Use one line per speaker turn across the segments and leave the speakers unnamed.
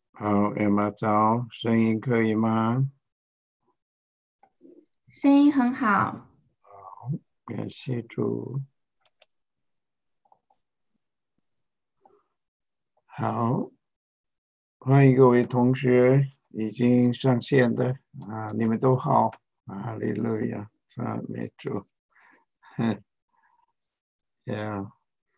好，Emma 早，声音可以吗？
声音很好。
感谢主。好，欢迎各位同学已经上线的你们都好，哈利路亚，赞美主。哼，呀，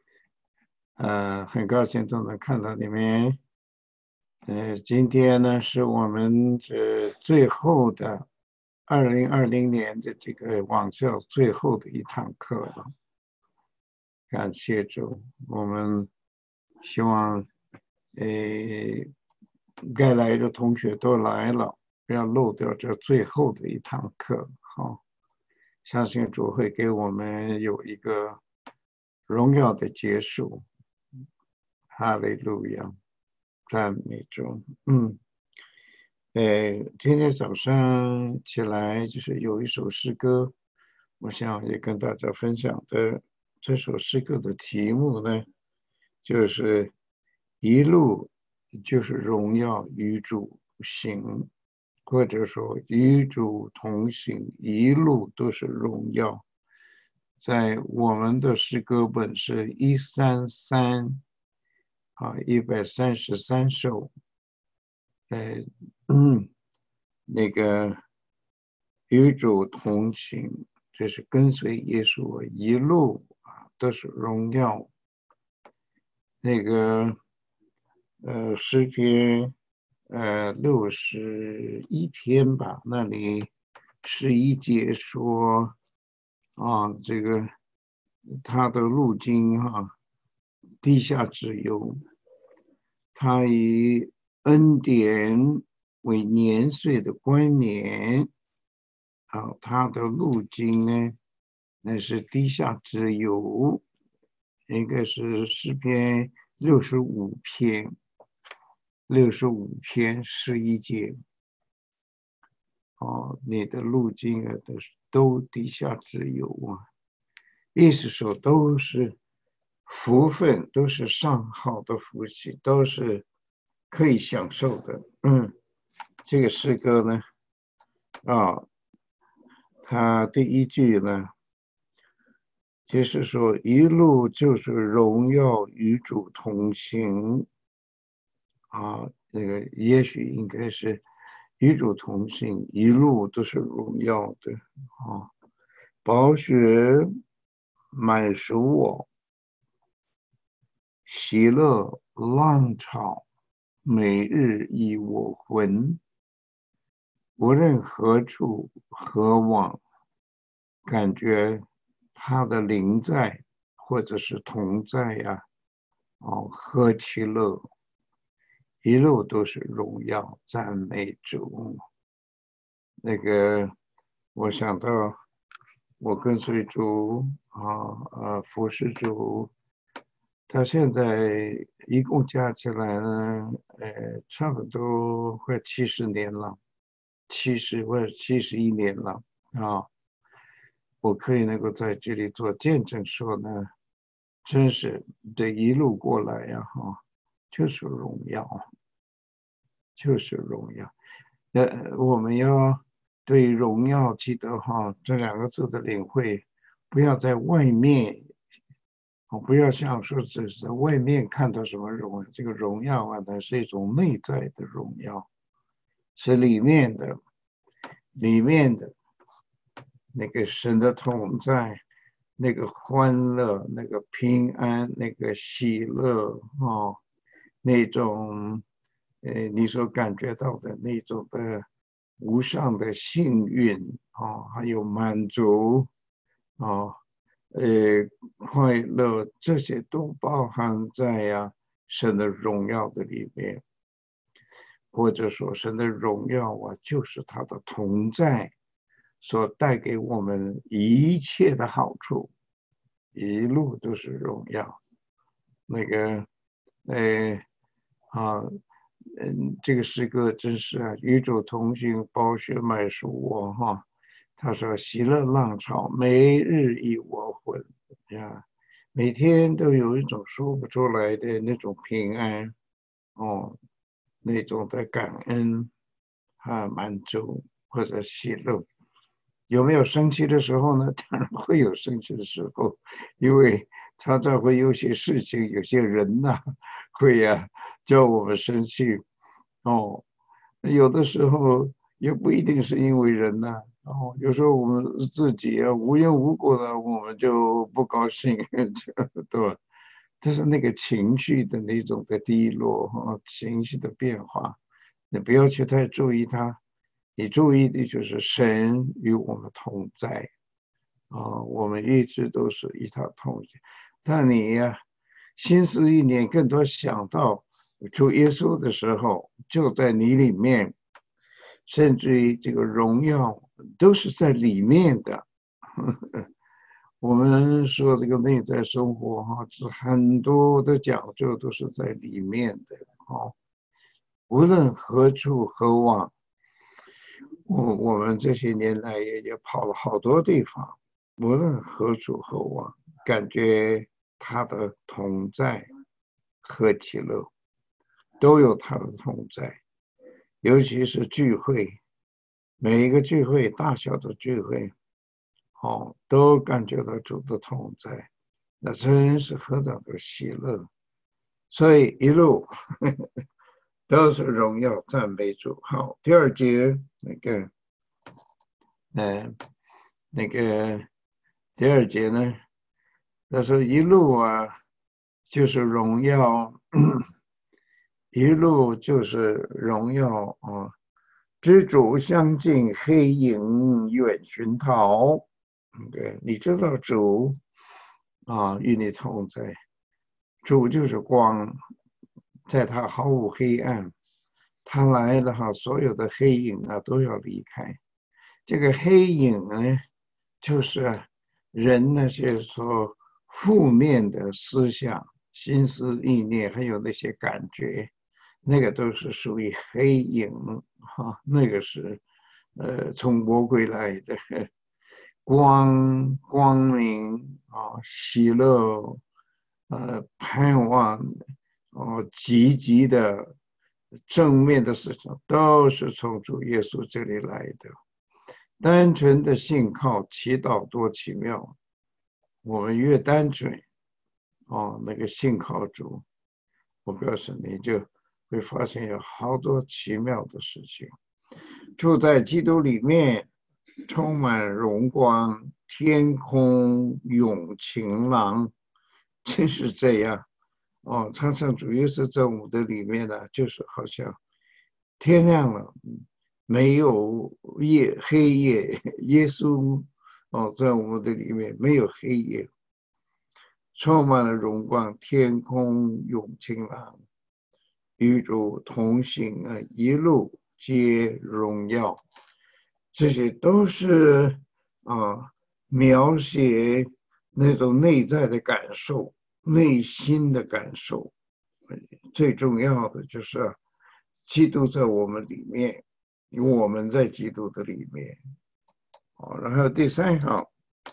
很高兴都能看到你们。今天呢是我们这最后的2020年的这个网校最后的一堂课了。感谢主，我们希望，呃，该来的同学都来了，不要漏掉这最后的一堂课。好，相信主会给我们有一个荣耀的结束。哈利路亚，赞美主。今天早上起来就是有一首诗歌，我想也跟大家分享的。这首诗歌的题目呢，就是一路就是荣耀与主行，或者说与主同行，一路都是荣耀。在我们的诗歌本是133首，呃，那个与主同行，这是跟随耶稣一路都是荣耀。那个诗篇61篇吧，那里11节说这个他的路径地下之有，他以恩典为年岁的冠冕。他的路径呢，那是地下之有，应该是诗篇65篇，11节。你的路径都地下之有意思说都是福分，都是上好的福气，都是可以享受的。这个诗歌呢，它第一句呢，就是说一路就是荣耀与主同行。这个也许应该是与主同行，一路都是荣耀的宝血买赎我，喜乐浪潮每日忆我魂。无论何处何往，感觉他的灵在，或者是同在何其乐，一路都是荣耀赞美主。那个，我想到我跟随主服侍主，他现在一共加起来呢，差不多快70年了，70或者71年了啊。我可以能够在这里做见证说呢，真是这一路过来就是荣耀，就是荣耀。我们要对荣耀记得这两个字的领会，不要在外面，不要像说只是在外面看到什么荣耀，这个荣耀它是一种内在的荣耀，是里面的那个神的同在，那个欢乐，那个平安，那个喜乐那种你所感觉到的那种的无上的幸运还有满足啊，快乐，这些都包含在神的荣耀的里面，或者说神的荣耀就是他的同在所带给我们一切的好处，一路都是荣耀。那个，呃，啊，这个诗歌真是与主同行，宝血买赎我他说：喜乐浪潮，每日忆我魂每天都有一种说不出来的那种平安那种的感恩满足或者喜乐。有没有生气的时候呢？当然会有生气的时候，因为常常会有些事情，有些人呐，会叫我们生气。有的时候也不一定是因为人呐，有时候我们自己无缘无故的我们就不高兴，对吧？但是那个情绪的那种的低落情绪的变化，你不要去太注意它，你注意的就是神与我们同在我们一直都是与他同在。但你心思意念更多想到主耶稣的时候，就在你里面，甚至于这个荣耀都是在里面的。我们说这个内在生活很多的讲究都是在里面的无论何处何往，我们这些年来也跑了好多地方，无论何处何往，感觉他的同在和其乐，都有他的同在。尤其是聚会，每一个聚会，大小的聚会，都感觉到主的同在，那真是何等的喜乐！所以一路都是荣耀赞美主。好，第二节那个第二节呢，他说一路就是荣耀，一路就是荣耀知主相近，黑影远寻逃。你知道主与你同在，主就是光，在他毫无黑暗，他来了所有的黑影都要离开。这个黑影呢，就是人那些说负面的思想、心思意念，还有那些感觉，那个都是属于黑影那个是从魔鬼来的光明喜乐盼望积极的正面的事情，都是从主耶稣这里来的。单纯的信靠祈祷多奇妙，我们越单纯那个信靠主，我告诉你就会发现有好多奇妙的事情。住在基督里面，充满荣光，天空永晴朗，真是这样常常主耶稣在我们的里面呢，就是好像天亮了，没有黑夜，耶稣在我们的里面没有黑夜，充满了荣光，天空永晴朗，与主同行一路皆荣耀。这些都是描写那种内在的感受，内心的感受。最重要的就是基督在我们里面，我们在基督的里面然后第三行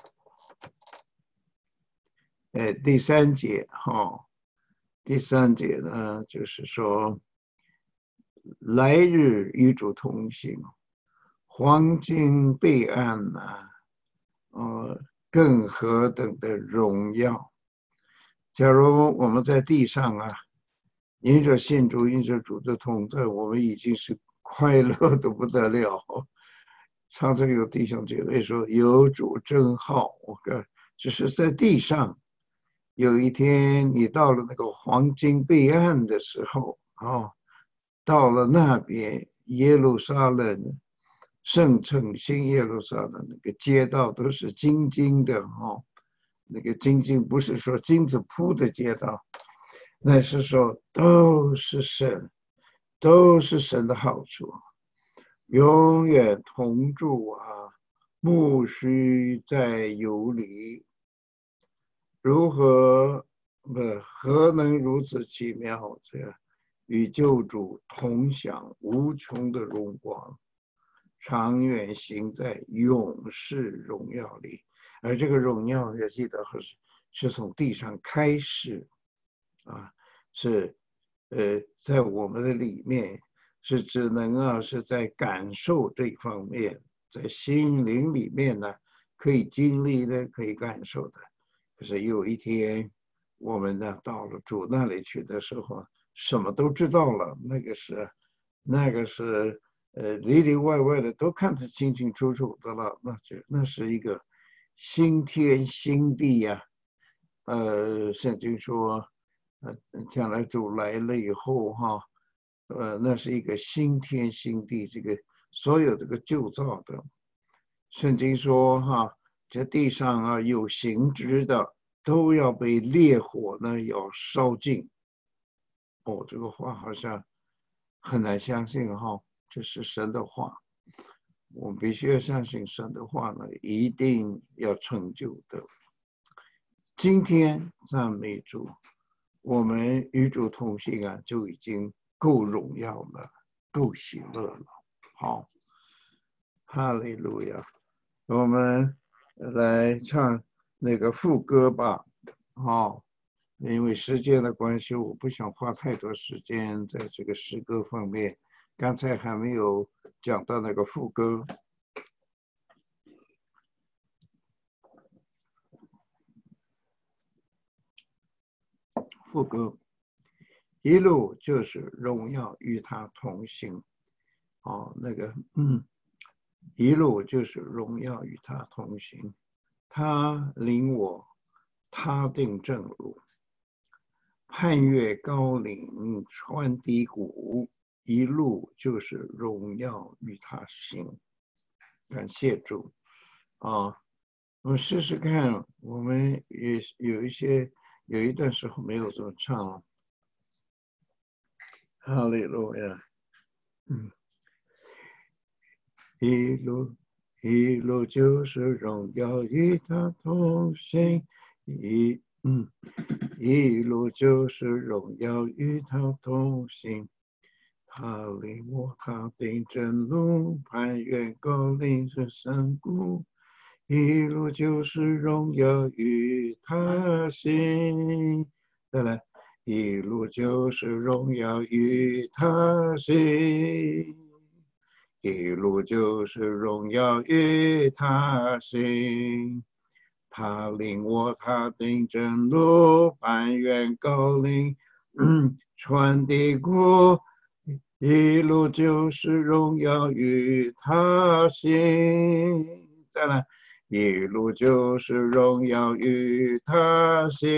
第三节第三节呢就是说来日与主同行，黄金备案更何等的荣耀。假如我们在地上因着信主，因着主的同在，我们已经是快乐的不得了。常常有弟兄姐妹说有主真好，只是在地上有一天你到了那个黄金备案的时候到了那边耶路撒冷圣城新耶路撒冷那个街道都是金金的那个金金不是说金子铺的街道，那是说都是神，都是神的好处，永远同住不须再有离。何能如此奇妙？与救主同享无穷的荣光，长远行在永世荣耀里。而这个荣耀也记得是从地上开始是在我们的里面是只能是在感受这方面，在心灵里面呢可以经历的，可以感受的。可是有一天，我们呢到了主那里去的时候，什么都知道了，那个是里里外外的都看得清清楚楚的了，那是一个新天新地呀。圣经说，将来主来了以后哈，那是一个新天新地，这个所有这个旧造的，圣经说哈，这地上有形质的都要被烈火呢要烧尽。哦，这个话好像很难相信哈，这是神的话，我们必须要相信神的话呢，一定要成就的。今天赞美主，我们与主同行就已经够荣耀了，够喜乐了。好，哈利路亚！我们来唱那个副歌吧。好，因为时间的关系，我不想花太多时间在这个诗歌方面。刚才还没有讲到那个副歌。副歌一路就是荣耀与他同行。那个一路就是荣耀与他同行，他领我踏定正路，攀越高岭穿低谷，一路就是荣耀与他行。感谢主啊！我们试试看，我们也有一段时候没有这么唱了。哈利路亚，一路就是荣耀与他同行，一路就是荣耀与他同行。他领我踏定正路，攀越高岭是山谷，一路就是荣耀与他行。再来，一路就是荣耀与他行。一路就是荣耀与他行，他领我踏定正路，攀越高岭，穿低谷，一路就是荣耀与他行。再来，一路就是荣耀与他行，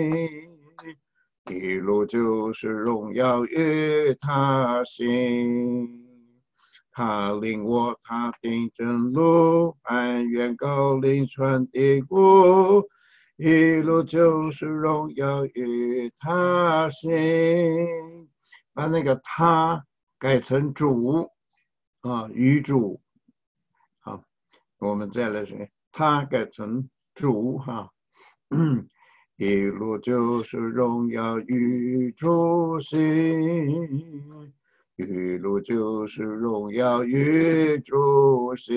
一路就是荣耀与他行。他领我踏定正路，攀越高岭穿低谷，一路就是荣耀与他行。把那个他改成主与主。好，我们再来说，他改成主哈。一路就是荣耀与主行，一路就是荣耀与主行。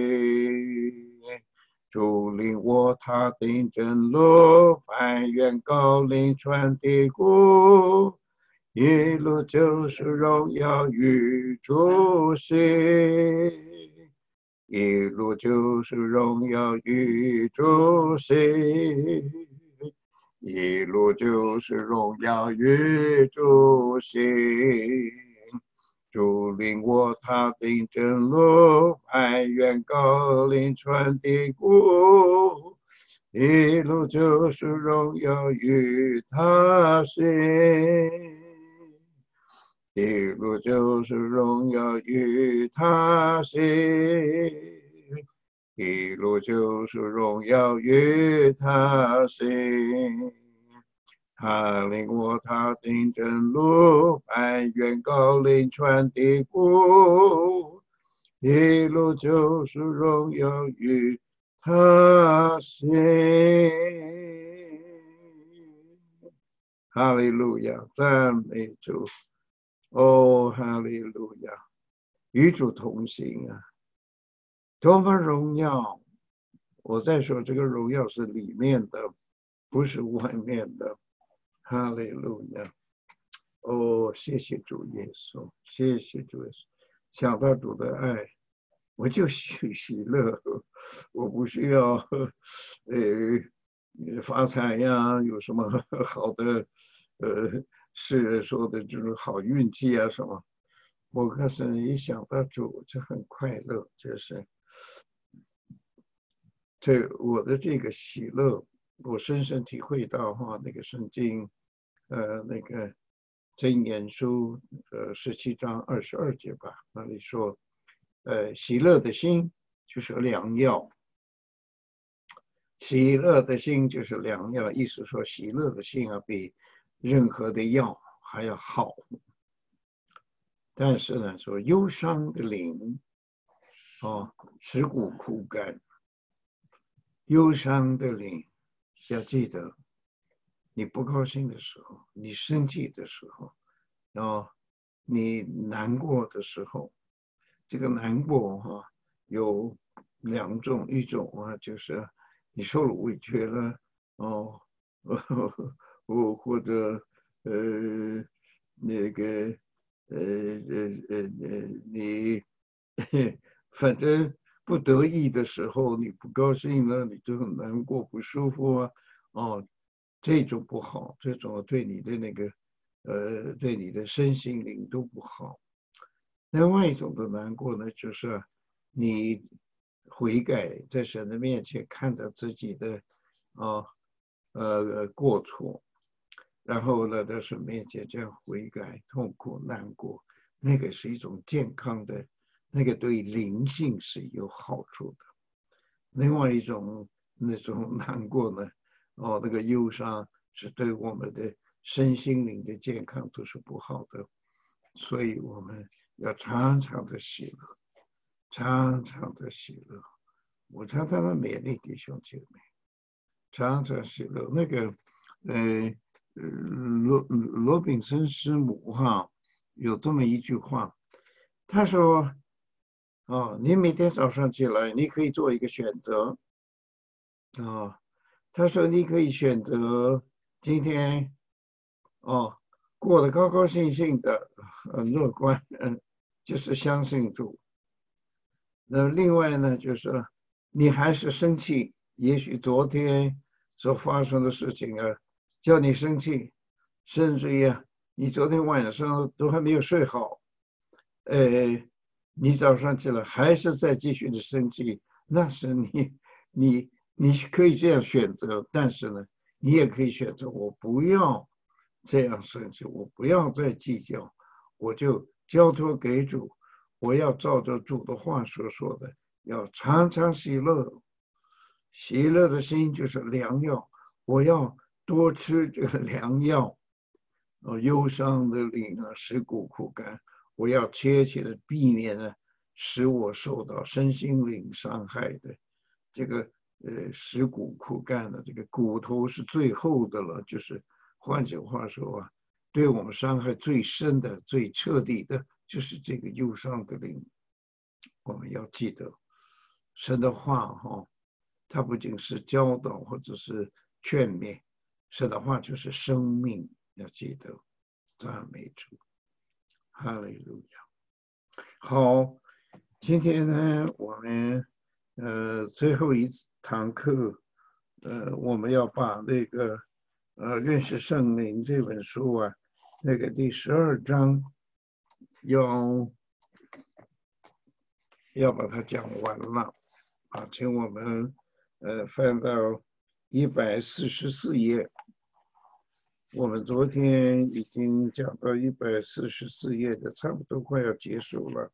主领我踏定正路，攀越高岭穿低谷，一路就是荣耀与主行，一路就是荣耀与主行，一路就是荣耀与主行。主领我踏定正路，攀越高岭穿低谷，一路就是荣耀与他行，一路就是荣耀与他行，一路就是荣耀与他行。他领我踏定正路，攀越高岭穿低谷，一路就是荣耀与他行。哈利路亚，赞美主！哦，哈利路亚，与主同行多么荣耀！我再说，这个荣耀是里面的，不是外面的。哈利路亚！ 哦，谢谢主耶稣，谢谢主耶稣。想到主的爱，我就喜乐，我不需要发财呀，有什么好的是说的这种好运气啊什么。我告诉你，一想到主就很快乐，就是我的这个喜乐，我深深体会到哈，那个圣经，那个箴言书17章22节吧，那里说，喜乐的心就是良药，喜乐的心就是良药，意思说喜乐的心啊，比任何的药还要好。但是呢，说忧伤的灵，哦，使骨枯干。忧伤的灵，要记得，你不高兴的时候，你生气的时候，哦，你难过的时候，这个难过哈，有两种，一种啊就是你受了委屈了，哦，或者那个你反正不得已的时候，你不高兴了，你就很难过、不舒服啊，哦，这种不好，这种对你的那个对你的身心灵都不好。另外一种的难过呢，就是你悔改，在神的面前看到自己的啊过错，然后呢，在神面前这样悔改、痛苦、难过，那个是一种健康的，那个对灵性是有好处的。另外一种那种难过呢，哦，那个忧伤是对我们的身心灵的健康都是不好的，所以我们要常常的喜乐，常常的喜乐。我常常的勉励弟兄姐妹，常常喜乐。那个，罗炳森师母哈，有这么一句话，他说：“哦，你每天早上起来，你可以做一个选择啊。他说你可以选择今天哦过得高高兴兴的，很乐观，就是相信主。那另外呢，就是你还是生气，也许昨天所发生的事情啊，叫你生气，甚至于啊，你昨天晚上都还没有睡好，你早上起来还是在继续的生气，那是你可以这样选择，但是呢，你也可以选择我不要这样生气，我不要再计较，我就交托给主，我要照着主的话所说的，要常常喜乐，喜乐的心就是良药，我要多吃这个良药。忧伤的灵啊，使骨枯干。我要切切的避免呢，使我受到身心灵伤害的这个使骨枯干的这个骨头是最厚的了，就是换句话说啊，对我们伤害最深的、最彻底的，就是这个忧伤的灵。我们要记得神的话哈，它不仅是教导或者是劝勉，神的话就是生命，要记得赞美主。哈利路亚。好，今天呢，我们最后一堂课，我们要把那个认识圣灵这本书啊，那个第12章要把它讲完了啊，请我们翻到144页。我们昨天已经讲到144页的，差不多快要结束了。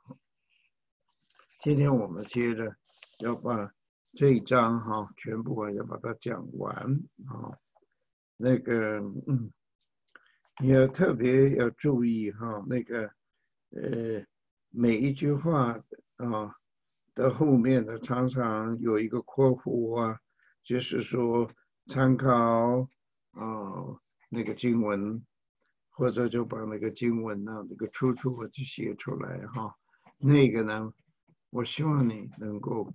今天我们接着要把这一章哈全部要把它讲完啊。那个你要特别要注意哈，那个每一句话啊的后面呢，常常有一个括弧啊，就是说参考那个经文，或者就把那个经文呢那个出处就写出来哈。那个呢，我希望你能够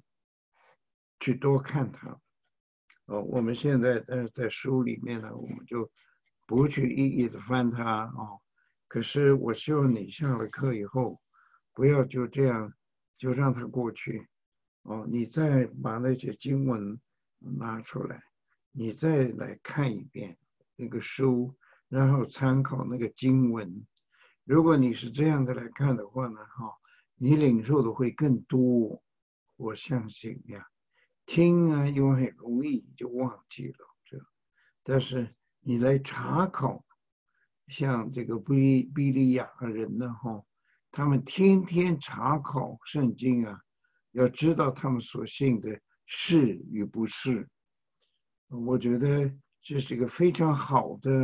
去多看它。我们现在在书里面呢，我们就不去一一的翻它哦。可是我希望你下了课以后，不要就这样就让它过去哦，你再把那些经文拿出来，你再来看一遍那个书，然后参考那个经文。如果你是这样的来看的话呢，你领受的会更多。我相信呀，听啊，因为很容易就忘记了但是你来查考，像这个比利亚人呢，他们天天查考圣经啊，要知道他们所信的是与不是。我觉得这是一个非常好的，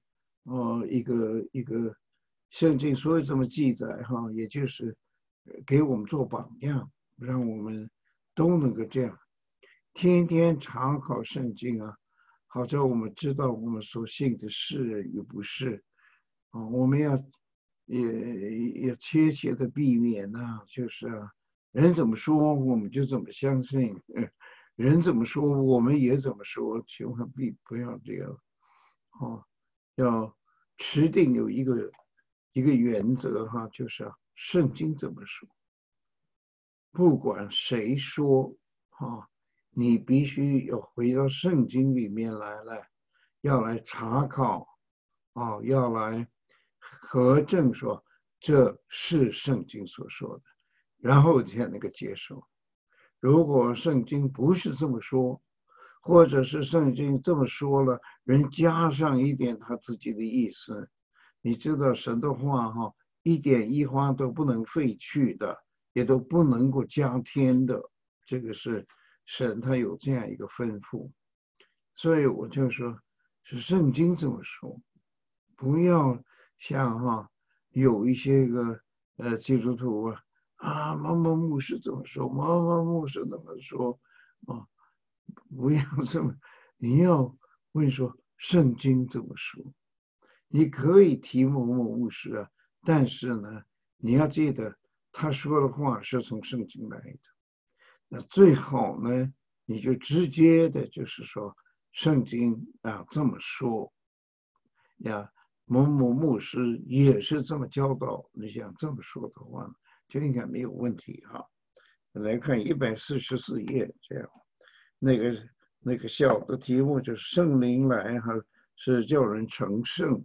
一个圣经所以这么记载也就是给我们做榜样，让我们都能够这样天天查考圣经啊，好在我们知道我们所信的是与不是我们也切切的避免就是人怎么说我们就怎么相信，人怎么说我们也怎么说，千万不要这样要持定有一个原则就是圣经怎么说，不管谁说你必须要回到圣经里面来，要来查考要来核证说这是圣经所说的，然后才能够接受。如果圣经不是这么说，或者是圣经这么说了，人加上一点他自己的意思，你知道神的话一点一花都不能废去的，也都不能够加添的，这个是神他有这样一个吩咐。所以我就说，是圣经这么说，不要像有一些个基督徒某某牧师怎么说，某某牧师怎么说不要这么，你要问说圣经怎么说。你可以提某某牧师但是呢，你要记得他说的话是从圣经来的。那最好呢，你就直接的就是说圣经这么说某某牧师也是这么教导，你想这么说的话就应该没有问题来看144页这样，那个小的题目就是圣灵来是叫人成圣。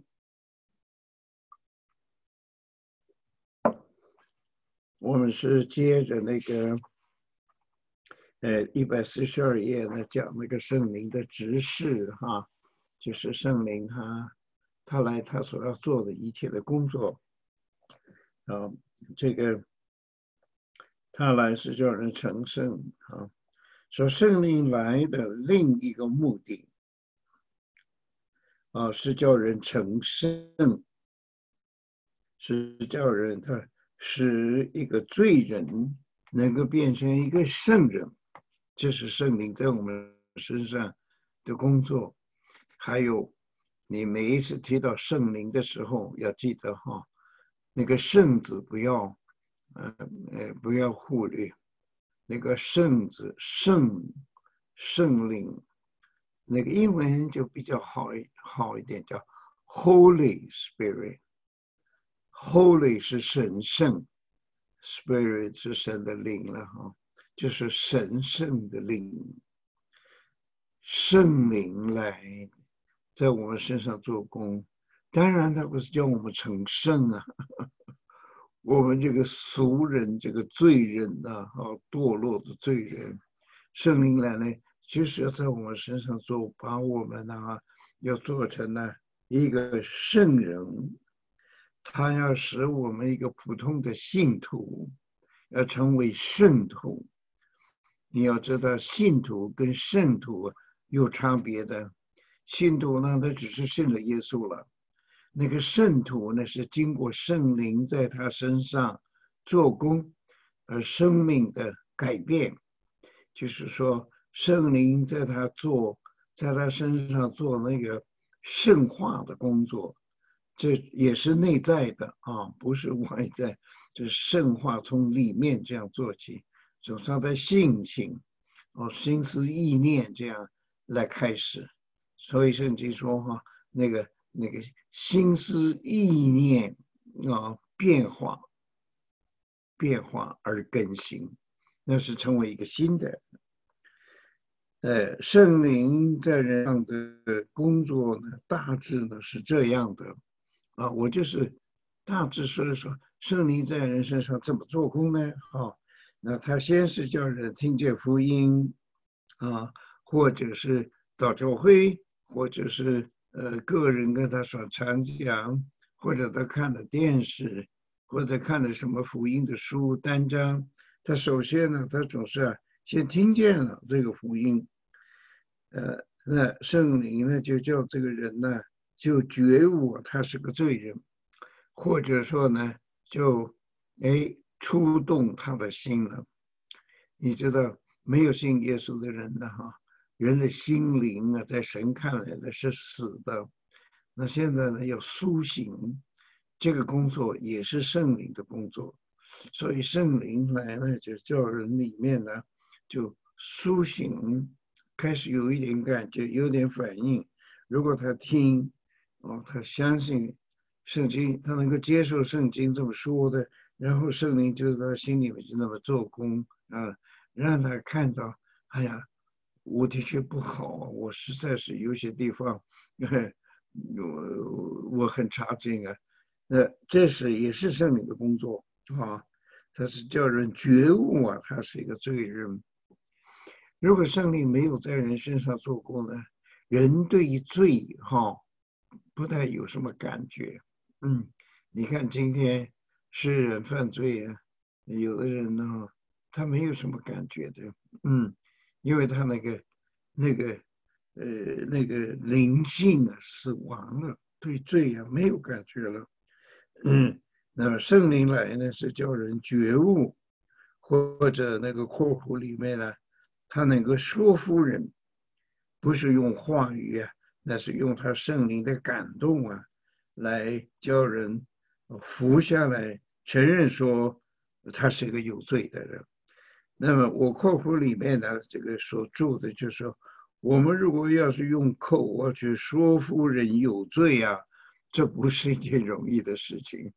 我们是接着那个142页呢讲那个圣灵的指示就是圣灵他来他所要做的一切的工作这个他来是叫人成圣说圣灵来的另一个目的是叫人成圣，是叫人他使一个罪人能够变成一个圣人，这是圣灵在我们身上的工作。还有你每一次提到圣灵的时候要记得那个圣字不要忽略，那个圣字圣灵，那个英文就比较好一点，叫 Holy Spirit。Holy 是神圣 ，Spirit 是神的灵了就是神圣的灵，圣灵来在我们身上做工。当然，他不是叫我们成圣我们这个俗人，这个罪人堕落的罪人，圣灵来呢，就是要在我们身上做，把我们要做成一个圣人。他要使我们一个普通的信徒要成为圣徒。你要知道信徒跟圣徒有差别的，信徒呢他只是信了耶稣了，那个圣徒呢是经过圣灵在他身上做工而生命的改变，就是说圣灵在他身上做那个圣化的工作，这也是内在的不是外在，就是圣化从里面这样做起，从他的性情心思意念这样来开始。所以圣经说那个那个心思意念变化而更新，那是成为一个新的。圣灵在人上的工作呢，大致呢是这样的我就是大致说圣灵在人身上怎么做工呢？那他先是叫人听见福音或者是到教会，或者是个人跟他所传讲，或者他看了电视，或者看了什么福音的书单章，他首先呢，他总是先听见了这个福音，那圣灵呢就叫这个人呢就觉悟他是个罪人，或者说呢就触动他的心了。你知道没有信耶稣的人呢人的心灵在神看来呢是死的，那现在呢要苏醒，这个工作也是圣灵的工作，所以圣灵来呢就叫人里面呢就苏醒，开始有一点感觉，有点反应。如果他听他相信圣经，他能够接受圣经这么说的，然后圣灵就在他心里面就那么做工让他看到，哎呀，我的确不好，我实在是有些地方我很差劲这也是圣灵的工作他是叫人觉悟他是一个罪人。如果圣灵没有在人身上做过呢，人对于罪不太有什么感觉。你看今天世人犯罪有的人呢他没有什么感觉的，因为他那个灵性死亡了，对罪没有感觉了。那么圣灵来呢是叫人觉悟，或者那个括弧里面呢，他能够说服人，不是用话语那是用他圣灵的感动来叫人服下来，承认说他是一个有罪的人。那么我括弧里面的这个所注的就是说，我们如果要是用口去说服人有罪这不是一件容易的事情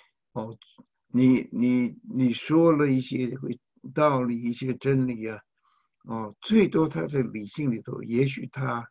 你说了一些道理，一些真理最多他在理性里头，也许他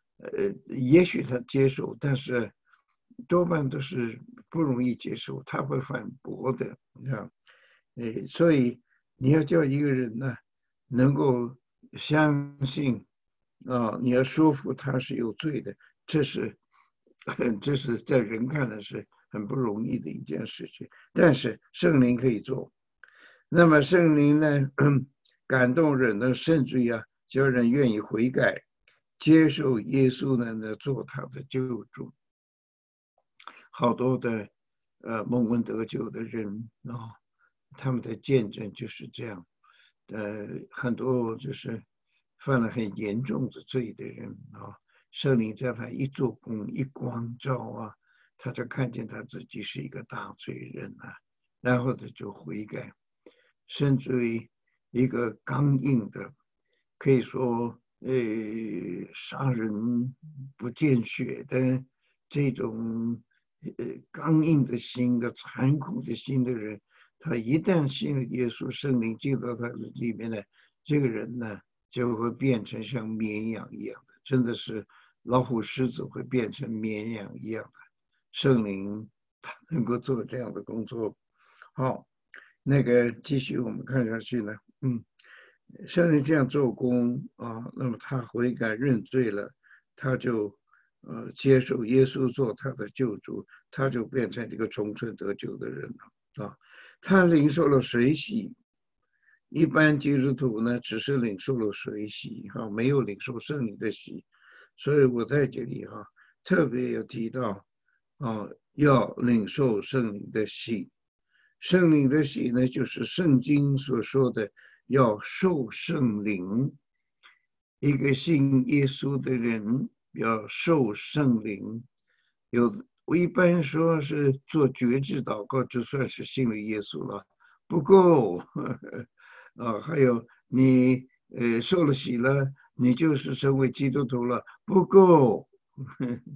接受，但是多半都是不容易接受，他会反驳的，所以你要叫一个人呢能够相信你要说服他是有罪的，这是在人看来是很不容易的一件事情，但是圣灵可以做。那么圣灵呢感动人呢，甚至叫人愿意悔改，接受耶稣呢做他的救主。好多的蒙恩得救的人他们的见证就是这样。很多就是犯了很严重的罪的人圣灵在他一做工一光照他就看见他自己是一个大罪人然后他就悔改，甚至于一个刚硬的，可以说杀人不见血的这种刚硬的心的残酷的心的人，他一旦信了耶稣，圣灵进到他的里面呢，这个人呢就会变成像绵羊一样的，真的是老虎狮子会变成绵羊一样的。圣灵他能够做这样的工作。好，那个继续我们看下去呢，圣灵这样做工那么他悔改认罪了，他就接受耶稣做他的救主，他就变成一个重生得救的人了他领受了水洗，一般基督徒呢只是领受了水洗没有领受圣灵的洗，所以我在这里特别有提到要领受圣灵的洗。圣灵的洗呢，就是圣经所说的要受圣灵。一个信耶稣的人要受圣灵，我一般说是做觉知祷告，就算是信了耶稣了，不够。还有你受了洗了，你就是成为基督徒了，不够。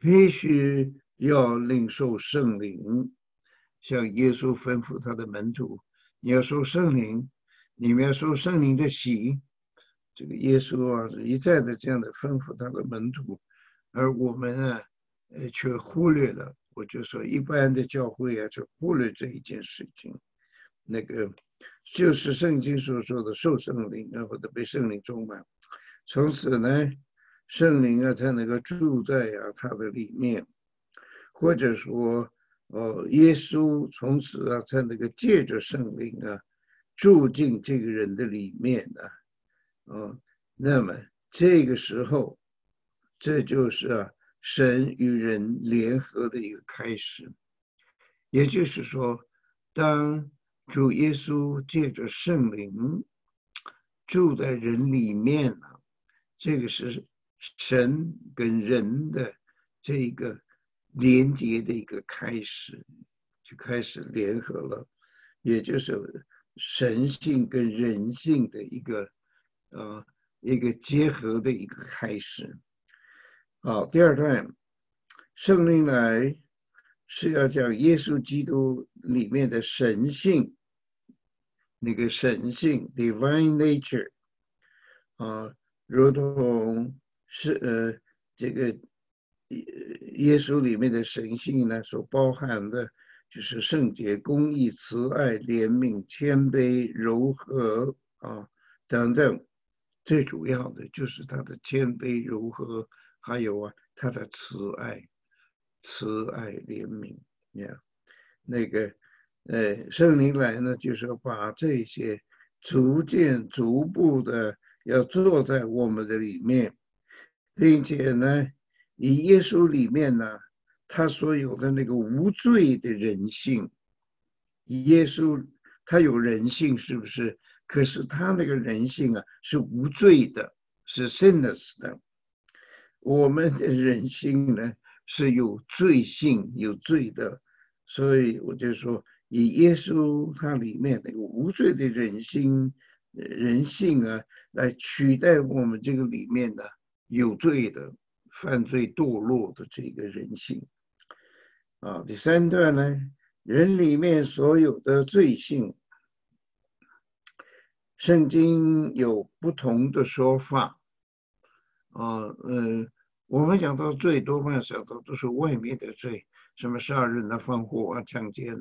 必须要领受圣灵，像耶稣吩咐他的门徒，你要受圣灵，你们要受圣灵的洗。这个耶稣啊，一再的这样的吩咐他的门徒，而我们呢，却忽略了。我就说，一般的教会啊，就忽略这一件事情。那个就是圣经所说的受圣灵啊，或者被圣灵充满。从此呢，圣灵啊才能够住在他的里面，或者说，耶稣从此啊才能够借着圣灵啊住进这个人的里面那么这个时候，这就是神与人联合的一个开始。也就是说，当主耶稣借着圣灵住在人里面了，这个是神跟人的这个连接的一个开始，就开始联合了，也就是神性跟人性的一个结合的一个开始。好，第二段，圣灵来是要讲耶稣基督里面的神性，那个神性 （divine nature） 如同是这个耶稣里面的神性呢，所包含的就是圣洁、公义、慈爱、怜悯、谦卑、柔和等等。最主要的就是他的谦卑、柔和，还有他的慈爱、怜悯呀。那个圣灵来呢，就是把这些逐渐、逐步的要坐在我们的里面，并且呢，以耶稣里面呢，他所有的那个无罪的人性，耶稣他有人性，是不是？可是他那个人性是无罪的，是 sinless 的。我们的人性呢是有罪性、有罪的，所以我就说，以耶稣他里面那个无罪的人性来取代我们这个里面的有罪的、犯罪堕落的这个人性第三段呢，人里面所有的罪性，圣经有不同的说法我们讲到罪，多半想到都是外面的罪，什么杀人放火强奸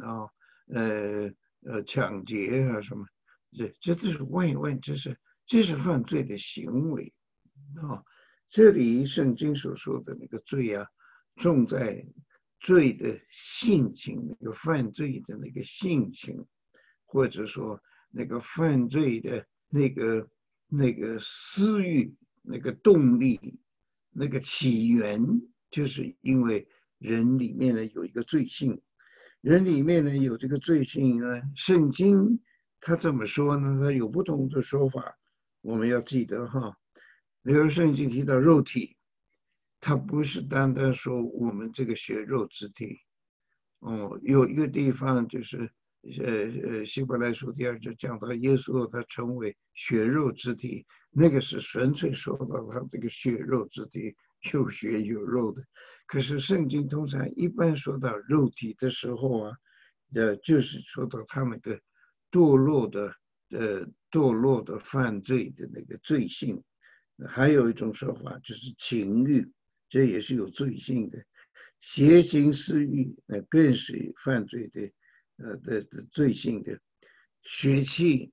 抢劫什么，这都是外，这是犯罪的行为这里圣经所说的那个罪重在罪的性情，那个犯罪的那个性情，或者说那个犯罪的那个私欲，那个动力，那个起源，就是因为人里面呢有一个罪性，人里面呢有这个罪性呢，圣经他怎么说呢？他有不同的说法，我们要记得比如圣经提到肉体，它不是单单说我们这个血肉之体有一个地方就是希伯来书第2章讲到耶稣他成为血肉之体，那个是纯粹说到他这个血肉之体有血有肉的。可是圣经通常一般说到肉体的时候就是说到他那个堕落的犯罪的那个罪性。还有一种说法就是情欲，这也是有罪性的。邪情私欲，那更是犯罪的罪性的。血气，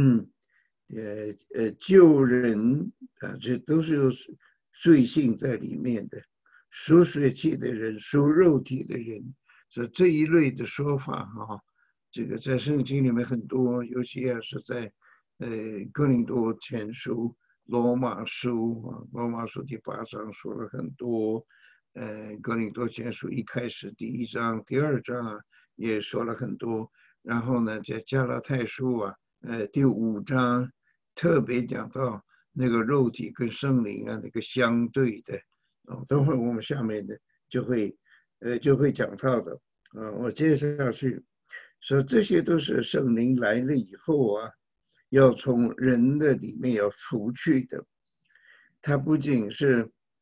救人这都是有罪性在里面的。属血气的人，属肉体的人，这一类的说法这个在圣经里面很多，尤其是在哥林多前书、罗马书第8章说了很多。哥林多前书一开始第1章、第2章也说了很多，然后呢，在加拉太书第5章特别讲到那个肉体跟圣灵那个相对的等会我们下面的就会讲到的我接下去说这些都是圣灵来了以后要从人的里面要除去的。它不仅是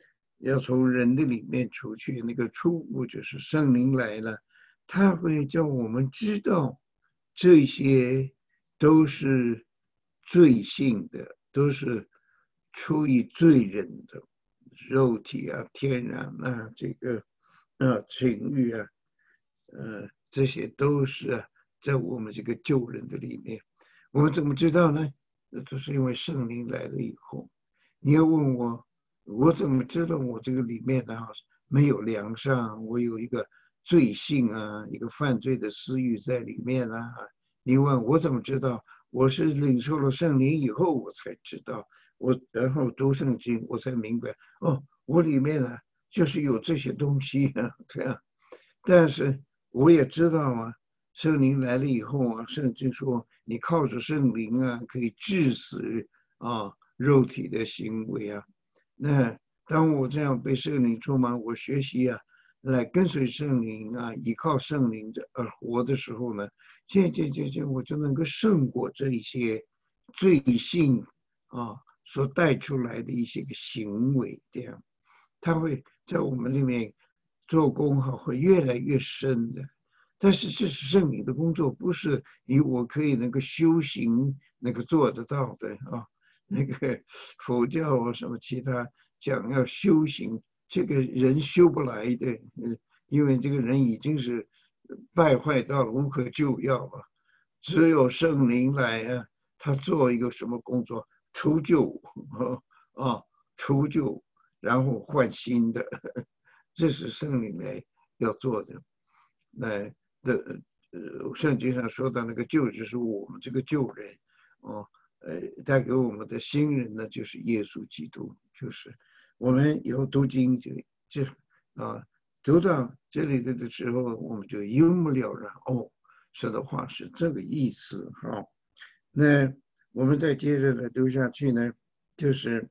要从人的里面出去，那个出物就是圣灵来了，他会叫我们知道这些都是罪性的，都是出于罪人的肉体啊、天然啊、这个情欲啊，这些都是在我们这个救人的里面。我们怎么知道呢？就是因为圣灵来了以后，你要问我，我怎么知道我这个里面呢没有良善，我有一个罪性啊，一个犯罪的私欲在里面啊？你问我怎么知道？我是领受了圣灵以后，我才知道。我然后读圣经，我才明白哦，我里面呢就是有这些东西啊，这样。但是我也知道啊，圣灵来了以后啊，圣经说你靠着圣灵啊，可以致死肉体的行为啊。那当我这样被圣灵充满，我学习啊，来跟随圣灵啊，依靠圣灵的而活的时候呢，渐渐我就能够胜过这一些罪性所带出来的一些个行为，这样。他会在我们里面做工会越来越深的。但是这是圣灵的工作，不是以我可以那个修行那个做得到的啊。那个佛教啊什么其他讲要修行，这个人修不来的，因为这个人已经是败坏到了无可救药了。只有圣灵来他做一个什么工作，除旧除旧，然后换新的，这是圣灵来要做的。那圣经上说到那个救，就是我们这个救人带给我们的新人呢，就是耶稣基督，就是我们以后读经就读到这里的时候，我们就一目了然说的话是这个意思那我们再接着读下去呢，就是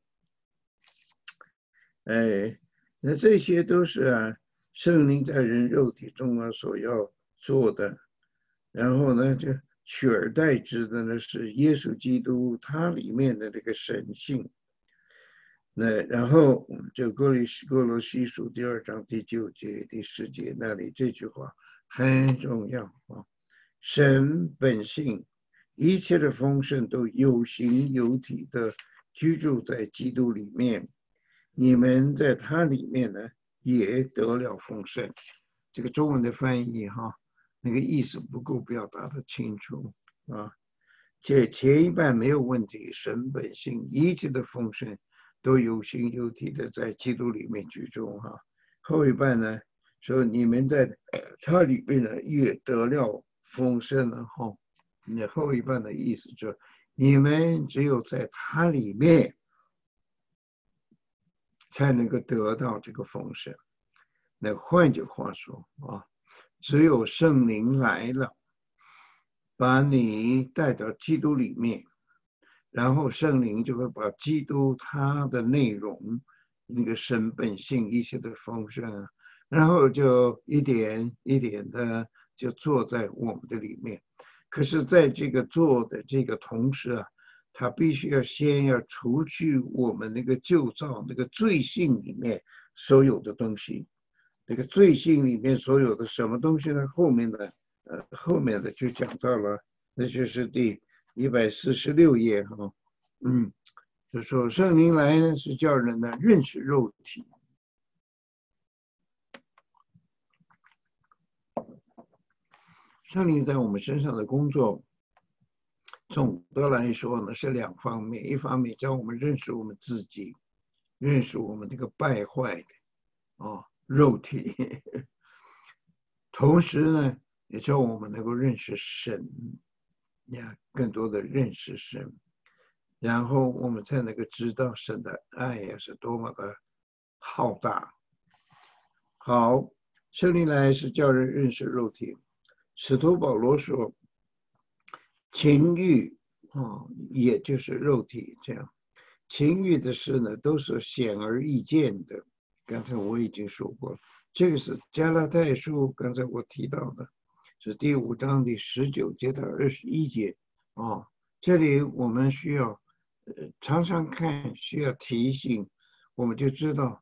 那这些都是圣灵在人肉体中所要做的。然后呢，就取而代之的呢是耶稣基督他里面的这个神性。那然后就哥罗西书第2章第9节第10节那里这句话很重要神本性一切的丰盛都有形有体的居住在基督里面，你们在他里面呢也得了丰盛。这个中文的翻译那个意思不够表达的清楚前一半没有问题，神本性一切的丰盛都有形有体的在基督里面居住后一半呢说你们在他里面呢也得了丰盛了那后一半的意思就是你们只有在他里面才能够得到这个丰盛。那换句话说只有圣灵来了，把你带到基督里面，然后圣灵就会把基督他的内容，那个神本性一切的丰盛然后就一点一点的就坐在我们的里面。可是在这个做的这个同时他必须先要除去我们那个旧造那个罪性里面所有的东西。这个罪性里面所有的什么东西呢？后面的就讲到了，那就是第146页就说圣灵来呢是叫人呢认识肉体。圣灵在我们身上的工作，总的来说呢是2方面，一方面叫我们认识我们自己，认识我们这个败坏的肉体，同时呢也叫我们能够认识神更多的认识神，然后我们才能够知道神的爱是多么的浩大。好，圣灵来是叫人认识肉体。使徒保罗说情欲也就是肉体这样，情欲的事呢都是显而易见的。刚才我已经说过，这个是加拉太书刚才我提到的，是第5章第19节到21节这里我们需要常常看，需要提醒，我们就知道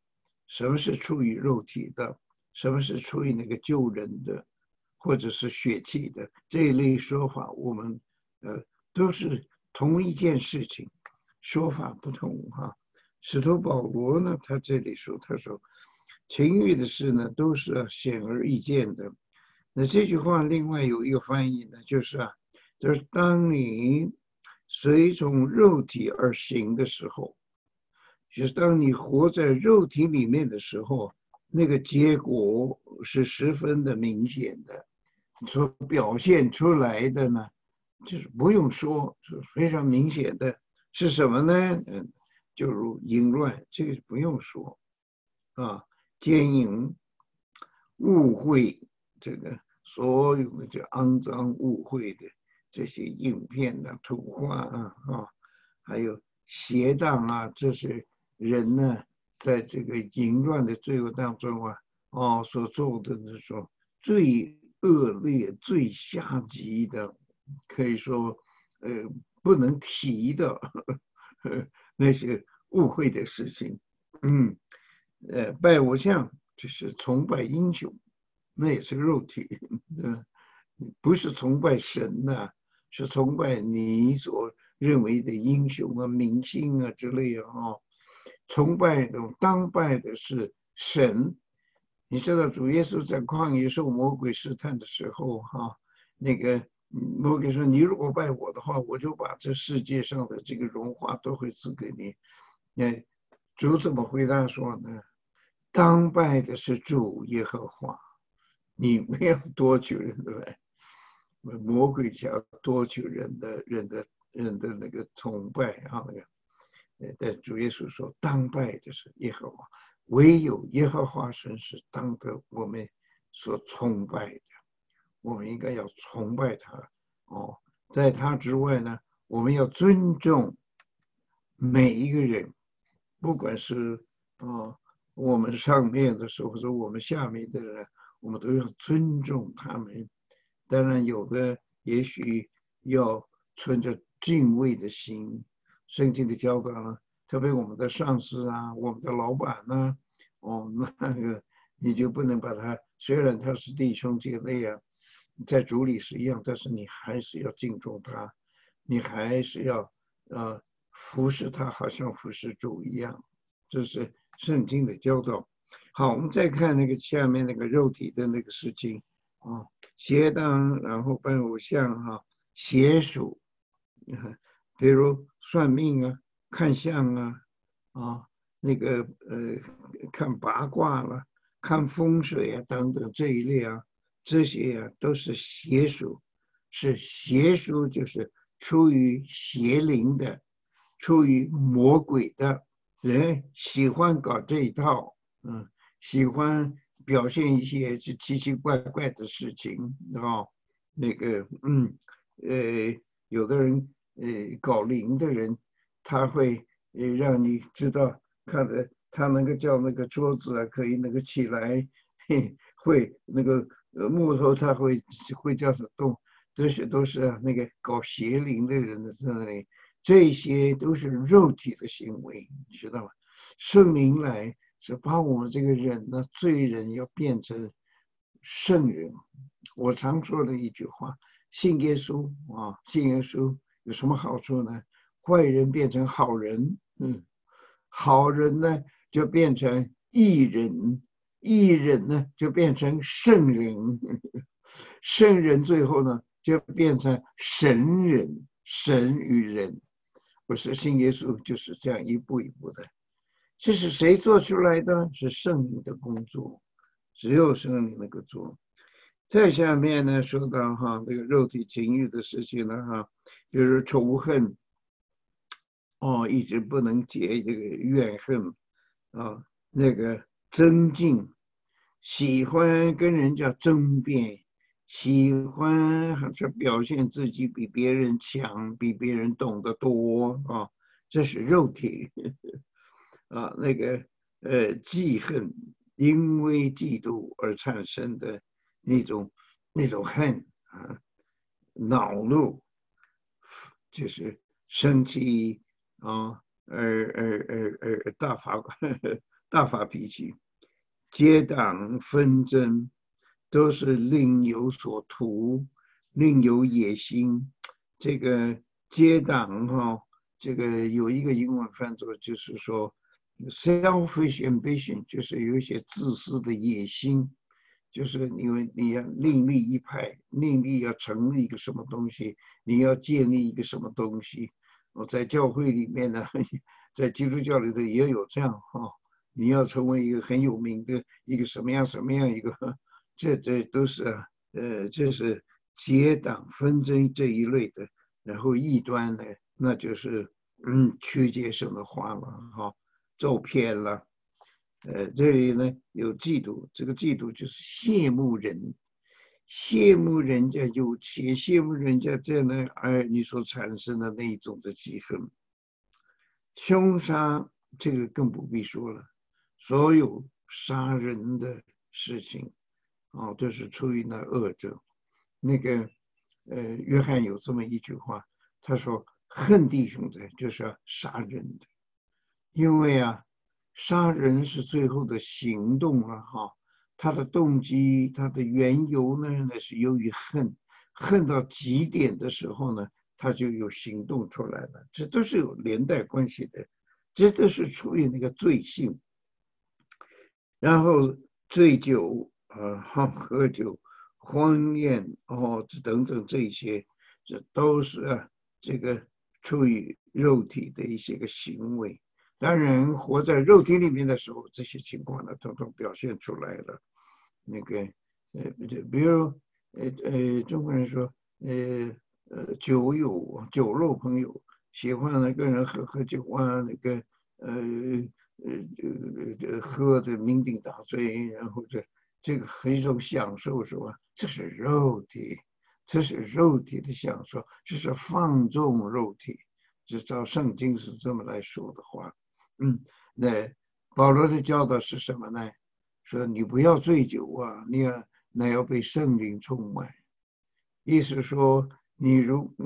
什么是出于肉体的，什么是出于那个救人的，或者是血气的这一类说法，我们都是同一件事情，说法不同哈。使徒保罗呢，他这里说，他说情欲的事呢，都是显而易见的。那这句话另外有一个翻译呢，就是当你随从肉体而行的时候，就是当你活在肉体里面的时候，那个结果是十分的明显的，所表现出来的呢，就是不用说，是非常明显的，是什么呢？就如淫乱，这个不用说啊，奸淫、污秽，这个所有的这肮脏污秽的这些影片啊、图画还有邪荡啊，这些人呢，在这个淫乱的罪恶当中所做的那种最恶劣、最下级的，可以说不能提的那些误会的事情，拜偶像就是崇拜英雄，那也是肉体，不是崇拜神呐、是崇拜你所认为的英雄啊、明星啊之类的崇拜的当拜的是神。你知道主耶稣在旷野受魔鬼试探的时候那个魔鬼说：“你如果拜我的话，我就把这世界上的这个荣华都会赐给你。”主怎么回答说呢？当拜的是主耶和华，你没有多求人的魔鬼想要多求人的那个崇拜但主耶稣说，当拜的是耶和华，唯有耶和华神是当得我们所崇拜的，我们应该要崇拜他在他之外呢，我们要尊重每一个人，不管是我们上面的时候，或者我们下面的人，我们都要尊重他们。当然，有的也许要存着敬畏的心。圣经的教导呢，特别我们的上司我们的老板那个你就不能把他，虽然他是弟兄姐妹在主里是一样，但是你还是要敬重他，你还是要服侍他，好像服侍主一样。这是圣经的教导。好，我们再看那个下面那个肉体的那个事情邪当，然后拜偶像邪术，比如算命看相那个看八卦了，看风水等等这一类这些都是邪术，是邪术，就是出于邪灵的，出于魔鬼的人喜欢搞这一套，喜欢表现一些奇奇怪怪的事情那个有的人搞灵的人，他会让你知道，看的他能够叫那个桌子可以那个起来，会那个木头他会叫它动，这些都是那个搞邪灵的人的那里，这些都是肉体的行为，你知道吗？圣灵来是把我们这个人呢，罪人要变成圣人。我常说的一句话：信耶稣信耶稣有什么好处呢？坏人变成好人，好人呢就变成义人，义人呢就变成圣人，圣人最后呢就变成神人，神与人。我说信耶稣就是这样一步一步的。这是谁做出来的？是圣灵的工作，只有圣灵能够做。再下面呢，说到这个肉体情欲的事情呢就是仇恨一直不能解这个怨恨那个增进，喜欢跟人家争辩，喜欢好像表现自己比别人强，比别人懂得多这是肉体那个记恨，因为嫉妒而产生的那种恨恼怒，就是生气而大法官大发脾气，结党纷争，都是另有所图，另有野心。这个结党哈，这个有一个英文翻作就是说 selfish ambition，就是有一些自私的野心。就是因为你要另立一派，另立要成立一个什么东西，你要建立一个什么东西。我在教会里面呢，在基督教里头也有这样哈，你要成为一个很有名的一个什么样一个，这都是这是结党纷争这一类的。然后异端呢，那就是曲解神的话了哈，走偏了。这里呢有嫉妒，这个嫉妒就是羡慕人，羡慕人家有钱，羡慕人家这样的儿女所产生的那一种的嫉恨。凶杀这个更不必说了，所有杀人的事情，都是出于那恶者。那个约翰有这么一句话，他说恨弟兄的，就是要杀人的，因为杀人是最后的行动了哈，他的动机，他的缘由呢，那是由于恨，恨到极点的时候呢，他就有行动出来了，这都是有连带关系的，这都是出于那个罪性。然后醉酒喝酒、婚宴等等这些，这都是这个出于肉体的一些个行为。当然，活在肉体里面的时候，这些情况呢，统统表现出来了。那个比如中国人说酒友酒肉朋友，喜欢那个人喝酒那个喝的酩酊大醉，然后这个是一种享受，是吧？这是肉体，这是肉体的享受，这是放纵肉体。就照圣经是这么来说的话。那保罗的教导是什么呢？说你不要醉酒那要被圣灵充满。意思说，你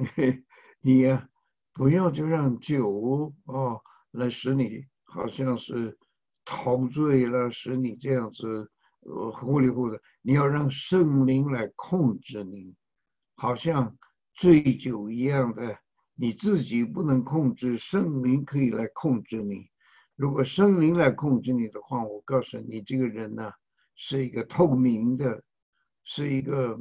不要就让酒来使你好像是陶醉了，使你这样子糊里糊涂。你要让圣灵来控制你，好像醉酒一样的，你自己不能控制，圣灵可以来控制你。如果圣灵来控制你的话，我告诉你，这个人呢是一个透明的，是一个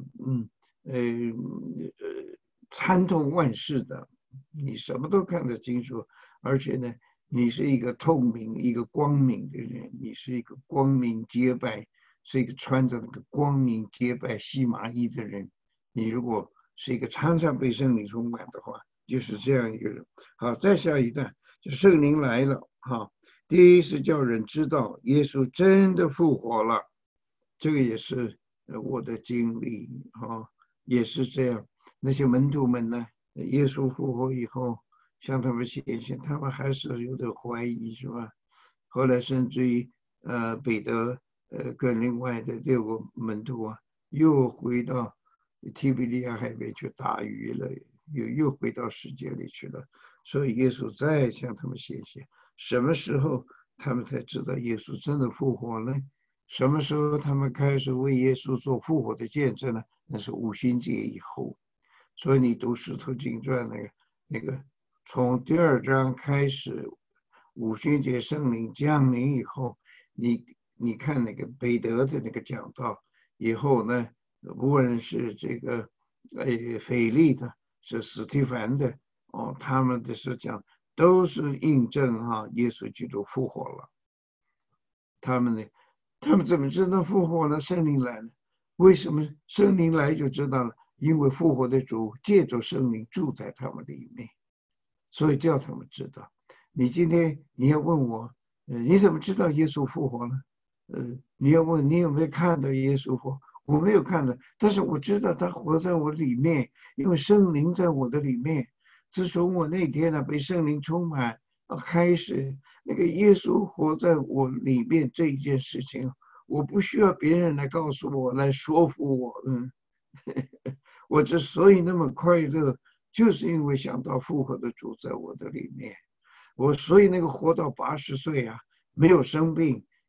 参透万事的，你什么都看得清楚，而且呢，你是一个透明、一个光明的人，你是一个光明洁白，是一个穿着那个光明洁白细麻衣的人。你如果是一个常常被圣灵充满的话，就是这样一个人。好，再下一段，就圣灵来了哈。第一是叫人知道耶稣真的复活了，这个也是我的经历也是这样。那些门徒们呢，耶稣复活以后向他们显现，他们还是有点怀疑，是吧？后来甚至于彼得跟另外的6个门徒又回到提比利亚海边去打鱼了，又回到世界里去了。所以耶稣再向他们显现。什么时候他们才知道耶稣真的复活呢？什么时候他们开始为耶稣做复活的见证呢？那是五旬节以后。所以你读《使徒行传》那个，从第2章开始，五旬节圣灵降临以后，你看那个彼得的那个讲道以后呢，无论是这个腓力的，是史提凡的他们的是讲都是印证耶稣基督复活了。他们怎么知道复活了？圣灵来了。为什么圣灵来就知道了？因为复活的主借着圣灵住在他们里面，所以叫他们知道。你今天你要问我，你怎么知道耶稣复活了？你要问你有没有看到耶稣复活？我没有看到，但是我知道他活在我里面，因为圣灵在我的里面。自从我那天被圣灵充满开始，那个耶稣活在我里面这一件事情，我不需要别人来告诉我，来说服我。我之所以那么快乐，就是因为想到复活的主在我的里面。我所以那个活到80岁没有生病，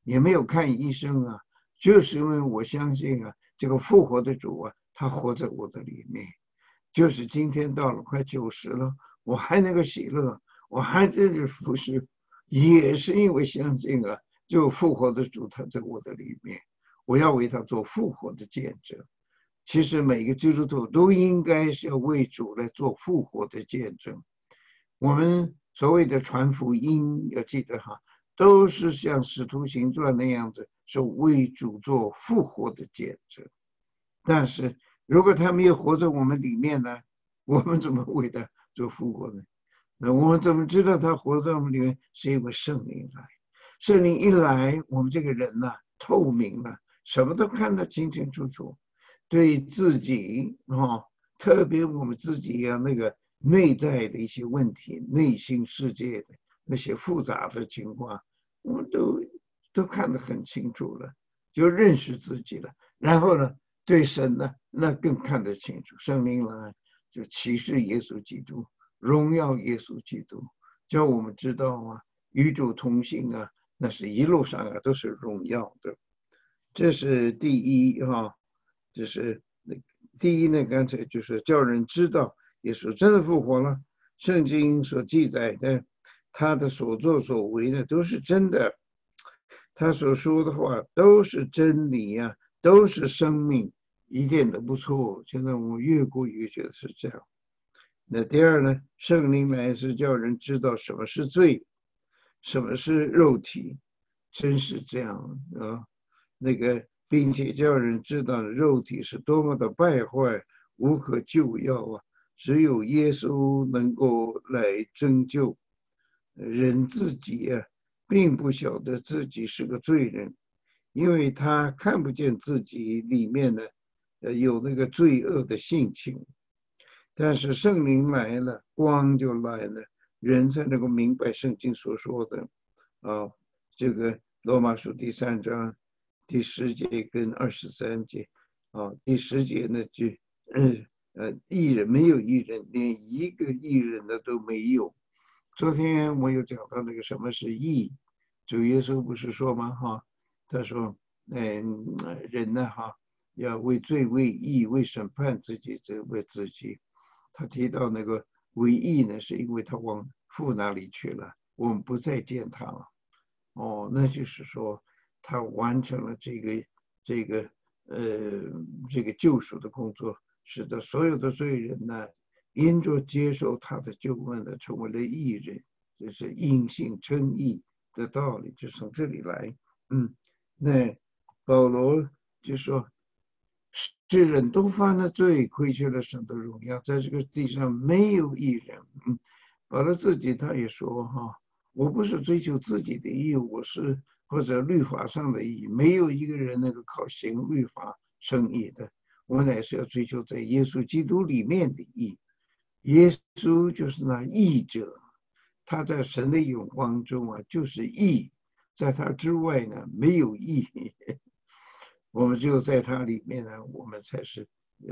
也没有看医生啊，就是因为我相信啊，这个复活的主啊，他活在我的里面。就是今天到了快90了，我还能够喜乐，我还在这服侍，也是因为相信啊，就复活的主他在我的里面，我要为他做复活的见证。其实每个基督徒都应该是要为主来做复活的见证。我们所谓的传福音，要记得哈，都是像使徒行传那样子，是为主做复活的见证。但是如果他没有活在我们里面呢，我们怎么为他做复活呢？那我们怎么知道他活在我们里面？是因为圣灵来，圣灵一来，我们这个人呢，透明了，什么都看得清清楚楚。对自己特别我们自己那个内在的一些问题，内心世界的那些复杂的情况，我们都看得很清楚了，就认识自己了。然后呢，对神呢，那更看得清楚。圣灵来就启示耶稣基督，荣耀耶稣基督，叫我们知道啊，与主同行啊，那是一路上啊都是荣耀的。这是第一就是第一呢，刚才就是叫人知道耶稣真的复活了，圣经所记载的他的所作所为呢都是真的，他所说的话都是真理啊，都是生命，一点都不错。现在我越过越觉得是这样。那第二呢，圣灵来是叫人知道什么是罪，什么是肉体，真是这样啊。那个，并且叫人知道肉体是多么的败坏，无可救药啊！只有耶稣能够来拯救人自己啊，并不晓得自己是个罪人，因为他看不见自己里面的有那个罪恶的性情。但是圣灵来了，光就来了，人才能够明白圣经所说的啊，这个罗马书第3章第10节跟23节啊，第10节呢就义人没有义人，连一个义人的都没有。昨天我有讲到那个什么是义，主耶稣不是说吗？他说，人呢要为罪、为义、为审判自己，为自己。他提到那个为义呢，是因为他往父那里去了，我们不再见他了。那就是说他完成了这个这个救赎的工作，使得所有的罪人呢，因着接受他的救恩呢，成为了义人，就是因信称义的道理，就从这里来。那保罗就说，世人都犯了罪，亏缺了神的荣耀，在这个地上没有义人。保罗自己他也说我不是追求自己的义，我是或者律法上的义，没有一个人能够靠行律法称义的。我乃是要追求在耶稣基督里面的义。耶稣就是那义者，他在神的永光中啊，就是义，在他之外呢，没有义。我们只有在他里面呢，我们才是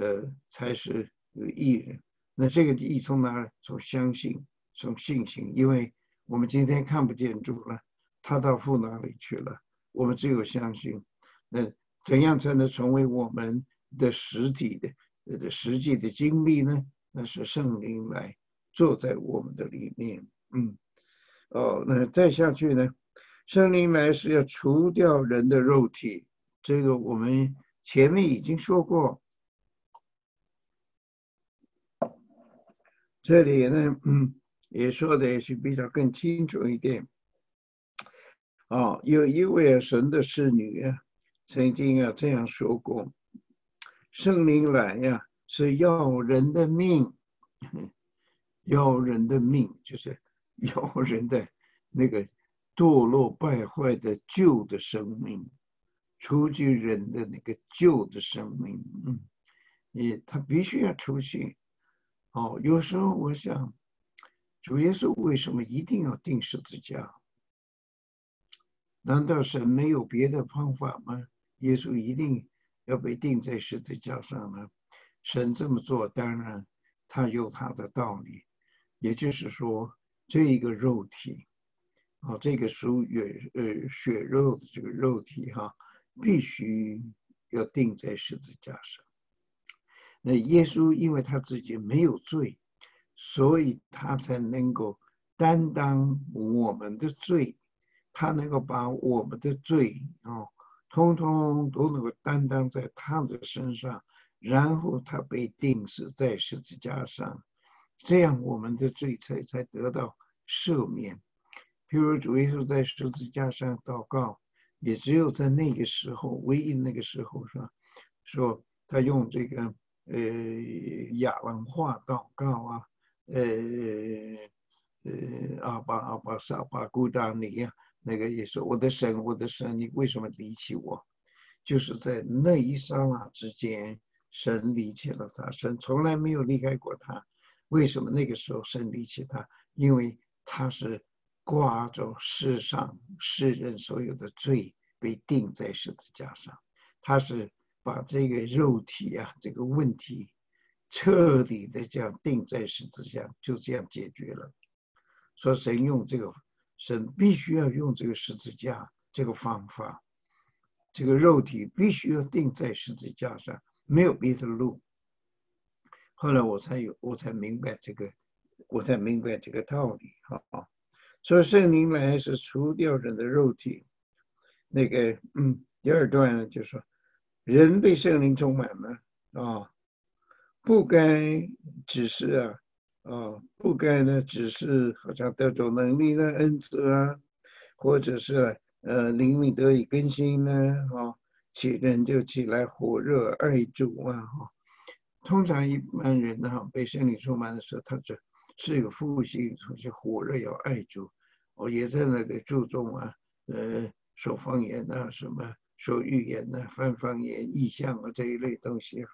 义人。那这个义从哪？从相信，从信心。因为我们今天看不见主了，他到父那里去了，我们只有相信。那怎样才能成为我们的实际的经历呢？那是圣灵来坐在我们的里面。那再下去呢？圣灵来是要除掉人的肉体。这个我们前面已经说过，这里呢，也说的也是比较更清楚一点。有一位神的使女曾经这样说过：圣灵来是要人的命，要人的命，就是要人的那个堕落败坏的旧的生命。除去人的那个旧的生命，他必须要出去。有时候我想，主耶稣为什么一定要钉十字架？难道神没有别的方法吗？耶稣一定要被钉在十字架上呢？神这么做，当然他有他的道理。也就是说，这一个肉体这个属血肉的这个肉体必须要钉在十字架上。那耶稣因为他自己没有罪，所以他才能够担当我们的罪，他能够把我们的罪通通都能够担当在他的身上，然后他被钉死在十字架上，这样我们的罪才得到赦免。譬如主耶稣在十字架上祷告，也只有在那个时候，唯一那个时候说他用这个亚兰话祷告阿巴古达尼呀，那个也说我的神，我的神，你为什么离弃我？就是在那一刹那之间，神离弃了他，神从来没有离开过他。为什么那个时候神离弃他？因为他是挂着世上世人所有的罪被钉在十字架上，他是把这个肉体这个问题彻底的这样钉在十字架，就这样解决了。说神必须要用这个十字架这个方法，这个肉体必须要钉在十字架上，没有别的路。后来我才明白这个道理所以圣灵来是除掉人的肉体。那个第二段呢，就说人被圣灵充满了不该只是不该呢只是好像得着能力的恩赐或者是灵命得以更新呢人就起来火热爱主通常一般人被圣灵充满的时候，他是有复兴，是火热要爱主也在那个注重说方言什么说预言翻方言意象这一类东西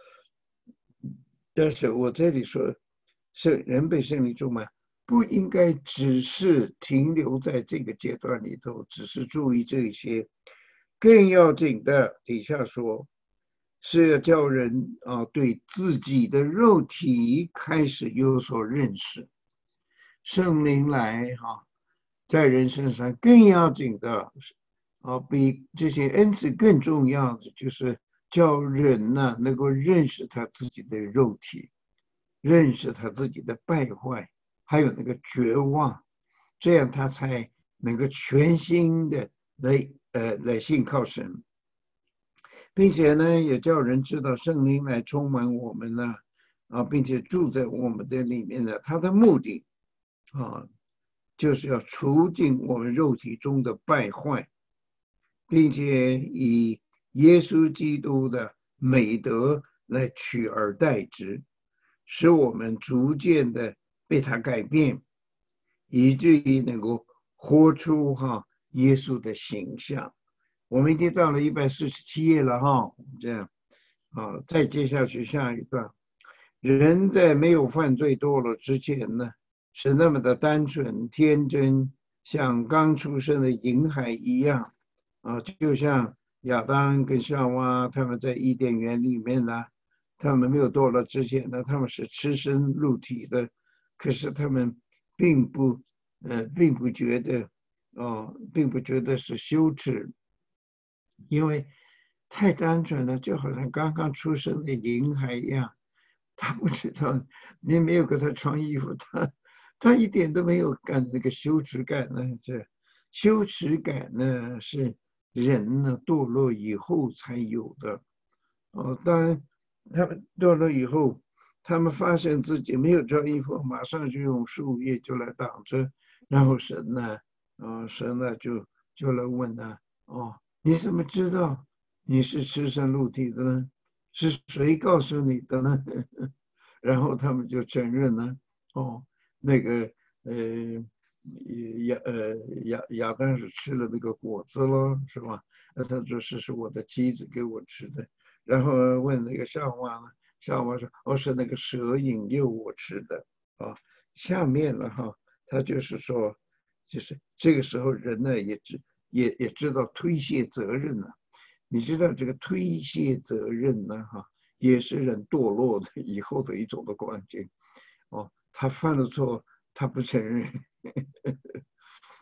但是我这里说人被圣灵充满不应该只是停留在这个阶段里头，只是注意这些，更要紧的底下说是要叫人对自己的肉体开始有所认识。圣灵来在人身上更要紧的比这些恩赐更重要的就是叫人能够认识他自己的肉体，认识他自己的败坏，还有那个绝望，这样他才能够全心的来信靠神，并且呢也叫人知道圣灵来充满我们并且住在我们的里面他的目的就是要除尽我们肉体中的败坏，并且以耶稣基督的美德来取而代之，使我们逐渐的被他改变，以至于能够活出耶稣的形象。我们已经到了147页了这样再接下去下一段，人在没有犯罪堕落之前呢，是那么的单纯天真，像刚出生的婴孩一样就像亚当跟夏娃他们在伊甸园里面他们没有堕落之前呢，他们是赤身露体的，可是他们并不觉得是羞耻，因为太单纯了，就好像刚刚出生的婴孩一样，他不知道你没有给他穿衣服，他一点都没有那个羞耻感呢。这羞耻感呢是人呢堕落以后才有的当然他们堕落以后，他们发现自己没有穿衣服，马上就用树叶就来挡着，然后神呢就来问你怎么知道你是赤身露体的呢？是谁告诉你的呢？然后他们就承认了那个亚当是吃了那个果子了，是吧？他说是我的妻子给我吃的，然后问那个夏娃呢，夏娃说是那个蛇引诱我吃的下面了他就是说，就是这个时候人呢也知道推卸责任了。你知道这个推卸责任呢也是人堕落的以后的一种的关键他犯了错，他不承认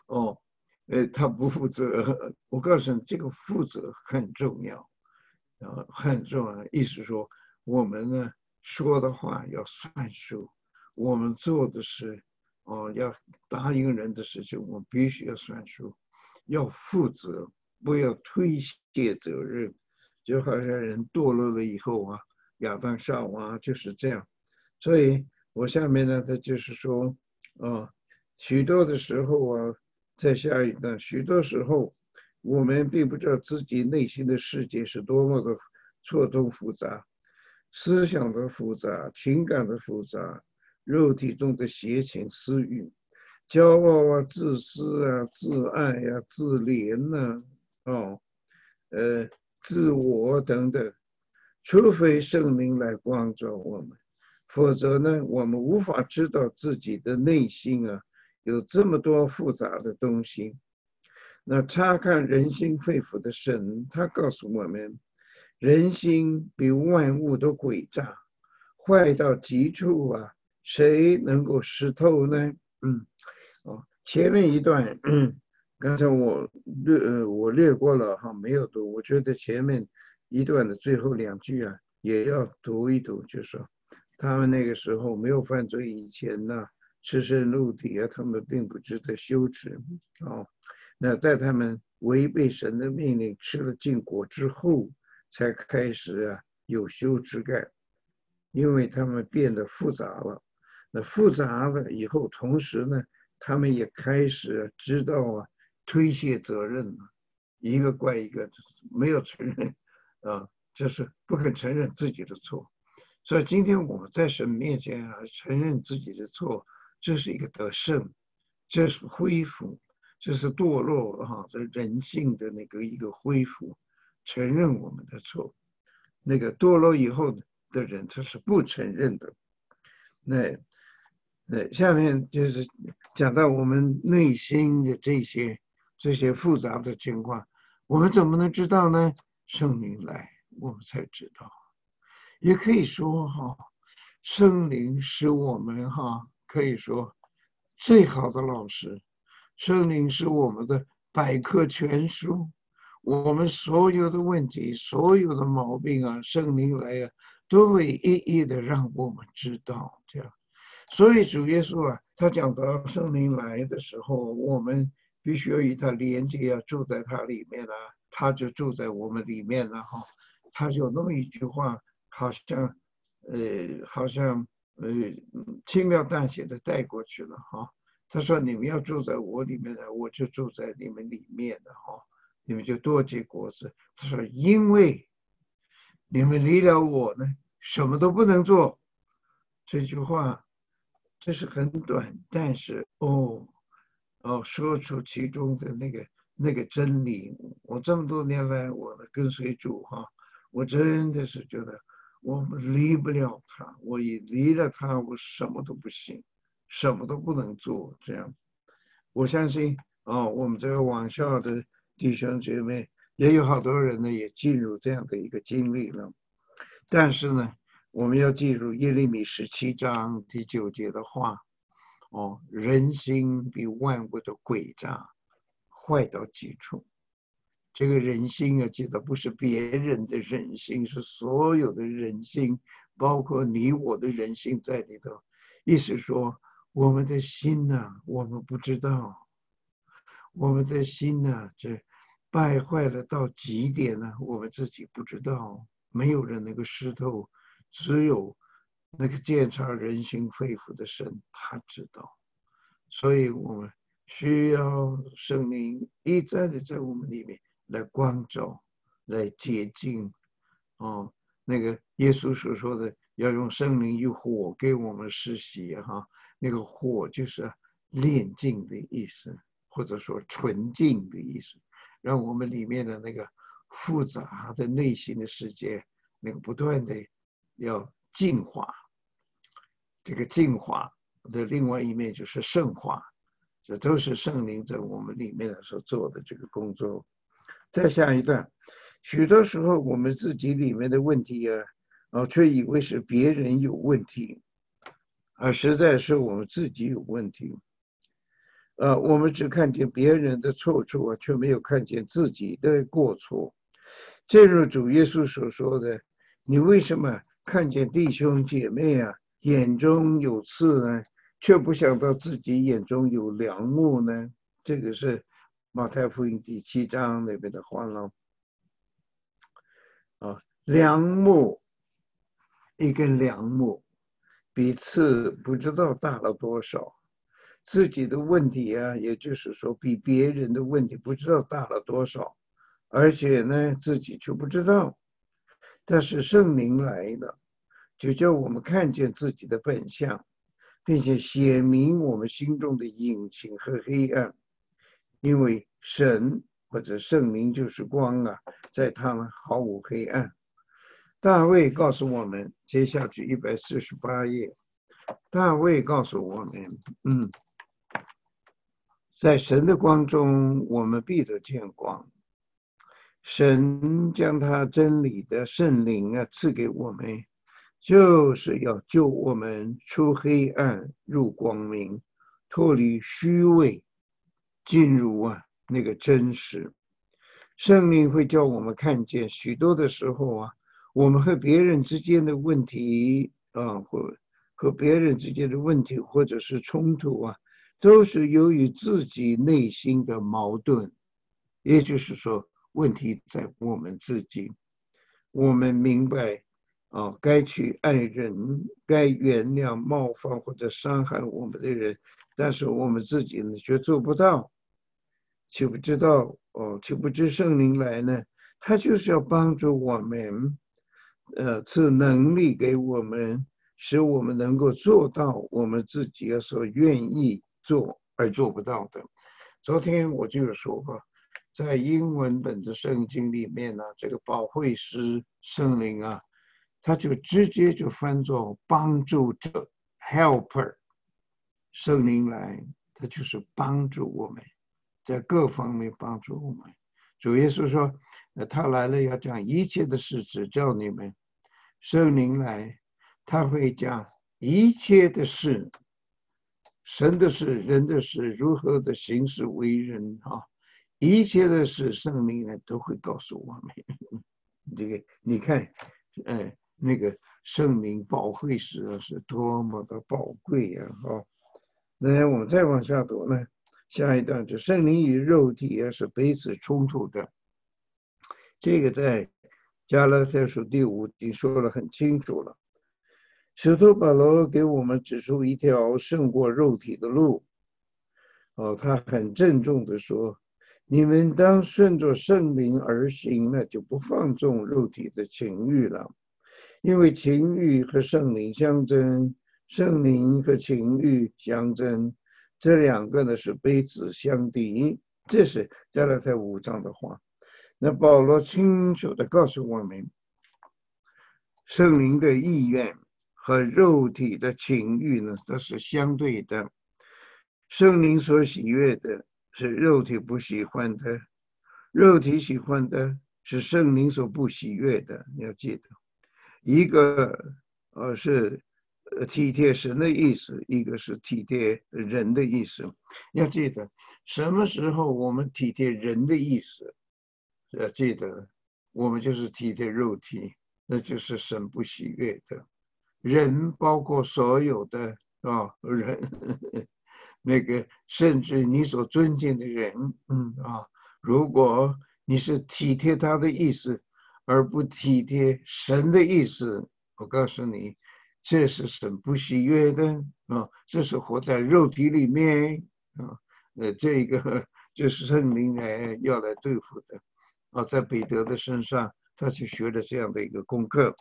哦，他不负责。我告诉你，这个负责很重要，很重要。意思说，我们呢说的话要算数，我们做的事，要答应人的事情，我们必须要算数，要负责，不要推卸责任。就好像人堕落了以后啊，亚当夏娃就是这样。所以我下面呢，他就是说，许多的时候啊，在下一段，许多时候我们并不知道自己内心的世界是多么的错综复杂，思想的复杂，情感的复杂，肉体中的邪情私欲，骄傲啊、自私啊、自爱呀、自怜呐、哦，自我等等，除非圣灵来光照我们，否则呢，我们无法知道自己的内心啊有这么多复杂的东西。那查看人心肺腑的神，他告诉我们，人心比万物都诡诈，坏到极处啊，谁能够识透呢？前面一段，刚才我略过了哈，没有读。我觉得前面一段的最后两句啊，也要读一读，就是说他们那个时候没有犯罪以前呢，赤身露体啊，他们并不值得羞耻哦。那在他们违背神的命令，吃了禁果之后，才开始啊有羞耻感，因为他们变得复杂了。那复杂了以后，同时呢，他们也开始知道啊推卸责任了，一个怪一个，没有承认就是不肯承认自己的错。所以今天我们在神面前啊，承认自己的错，这是一个得胜，这是恢复，这是堕落这人性的那个一个恢复，承认我们的错。那个堕落以后的人，他是不承认的。那下面就是讲到我们内心的这些复杂的情况，我们怎么能知道呢？圣灵来，我们才知道。也可以说圣灵是我们可以说最好的老师。圣灵是我们的百科全书，我们所有的问题、所有的毛病啊，圣灵来都会一一的让我们知道。这样，所以主耶稣啊，他讲到圣灵来的时候，我们必须要与他连接住在他里面他就住在我们里面了他有那么一句话，好像轻描淡写的带过去了他说：“你们要住在我里面的，我就住在你们里面的你们就多结果子。”他说：“因为你们离了我呢，什么都不能做。”这句话这是很短，但是说出其中的那个真理。我这么多年来，我的跟随主我真的是觉得我离不了他，我一离了他，我什么都不行，什么都不能做。这样，我相信我们这个网校的弟兄姐妹也有好多人呢，也进入这样的一个经历了。但是呢，我们要记住耶利米17章第9节的话人心比万物的诡诈，坏到极处。这个人心记得不是别人的人心，是所有的人心，包括你我的人心在里头。意思说，我们的心我们不知道，我们的心这败坏了到极点我们自己不知道，没有人能够识透，只有那个鉴察人心肺腑的神，他知道。所以我们需要圣灵一再的在我们里面来光照，来洁净那个耶稣所说的要用圣灵与火给我们施洗那个火就是炼净的意思，或者说纯净的意思，让我们里面的那个复杂的内心的世界那个不断的要净化。这个净化的另外一面就是圣化，这都是圣灵在我们里面所做的这个工作。再下一段，许多时候我们自己里面的问题却以为是别人有问题，而实在是我们自己有问题。 我们只看见别人的错处啊，却没有看见自己的过错。正如主耶稣所说的，你为什么看见弟兄姐妹啊眼中有刺呢，却不想到自己眼中有梁木呢？这个是马太福音第7章那边的话了。梁木，一根梁木比刺不知道大了多少，自己的问题啊，也就是说比别人的问题不知道大了多少，而且呢自己却不知道。但是圣灵来了，就叫我们看见自己的本相，并且显明我们心中的隐情和黑暗。因为神或者圣灵就是光啊，在他们毫无黑暗。大卫告诉我们，接下去148页，大卫告诉我们，在神的光中，我们必得见光。神将他真理的圣灵啊赐给我们，就是要救我们出黑暗入光明，脱离虚伪，进入那个真实。圣灵会叫我们看见许多的时候啊，我们和别人之间的问题啊，和别人之间的问题或者是冲突啊，都是由于自己内心的矛盾。也就是说，问题在我们自己。我们明白该去爱人，该原谅冒犯或者伤害我们的人，但是我们自己呢却做不到。岂不知道岂不知圣灵来呢？他就是要帮助我们，赐能力给我们，使我们能够做到我们自己所愿意做而做不到的。昨天我就有说过，在英文本的圣经里面呢，这个保惠师圣灵啊，他就直接就翻作帮助者 helper。圣灵来，他就是帮助我们，在各方面帮助我们。主耶稣说，他来了要讲一切的事指教你们。圣灵来，他会讲一切的事，神的事、人的事，如何的行事为人啊，一切的事，圣灵呢都会告诉我们。这个你看，那个圣灵保惠师啊，是多么的宝贵呀！那我们再往下读呢，下一段就圣灵与肉体也是彼此冲突的。这个在加拉太书第5已经说得很清楚了。使徒保罗给我们指出一条胜过肉体的路。他很郑重地说，你们当顺着圣灵而行，那就不放纵肉体的情欲了。因为情欲和圣灵相争，圣灵和情欲相争，这两个呢是彼此相敌。这是加拉太5章的话。那保罗清楚地告诉我们，圣灵的意愿和肉体的情欲呢，都是相对的。圣灵所喜悦的是肉体不喜欢的，肉体喜欢的是圣灵所不喜悦的。你要记得，一个是体贴神的意思，一个是体贴人的意思。要记得，什么时候我们体贴人的意思，要记得我们就是体贴肉体，那就是神不喜悦的。人包括所有的人，那个甚至你所尊敬的人，如果你是体贴他的意思，而不体贴神的意思，我告诉你，这是神不喜悦的这是活在肉体里面这个就是圣灵要来对付的在彼得的身上，他去学了这样的一个功课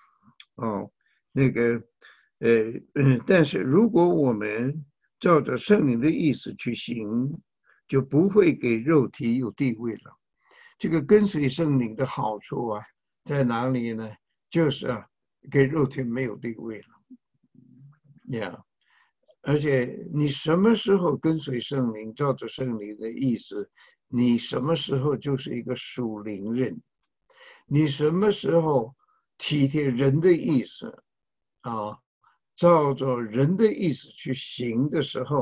但是如果我们照着圣灵的意思去行，就不会给肉体有地位了。这个跟随圣灵的好处在哪里呢？就是给肉体没有地位了。而且你什么时候跟随圣灵，照着圣灵的意思，你什么时候就是一个属灵人。你什么时候体贴人的意思照着人的意思去行的时候，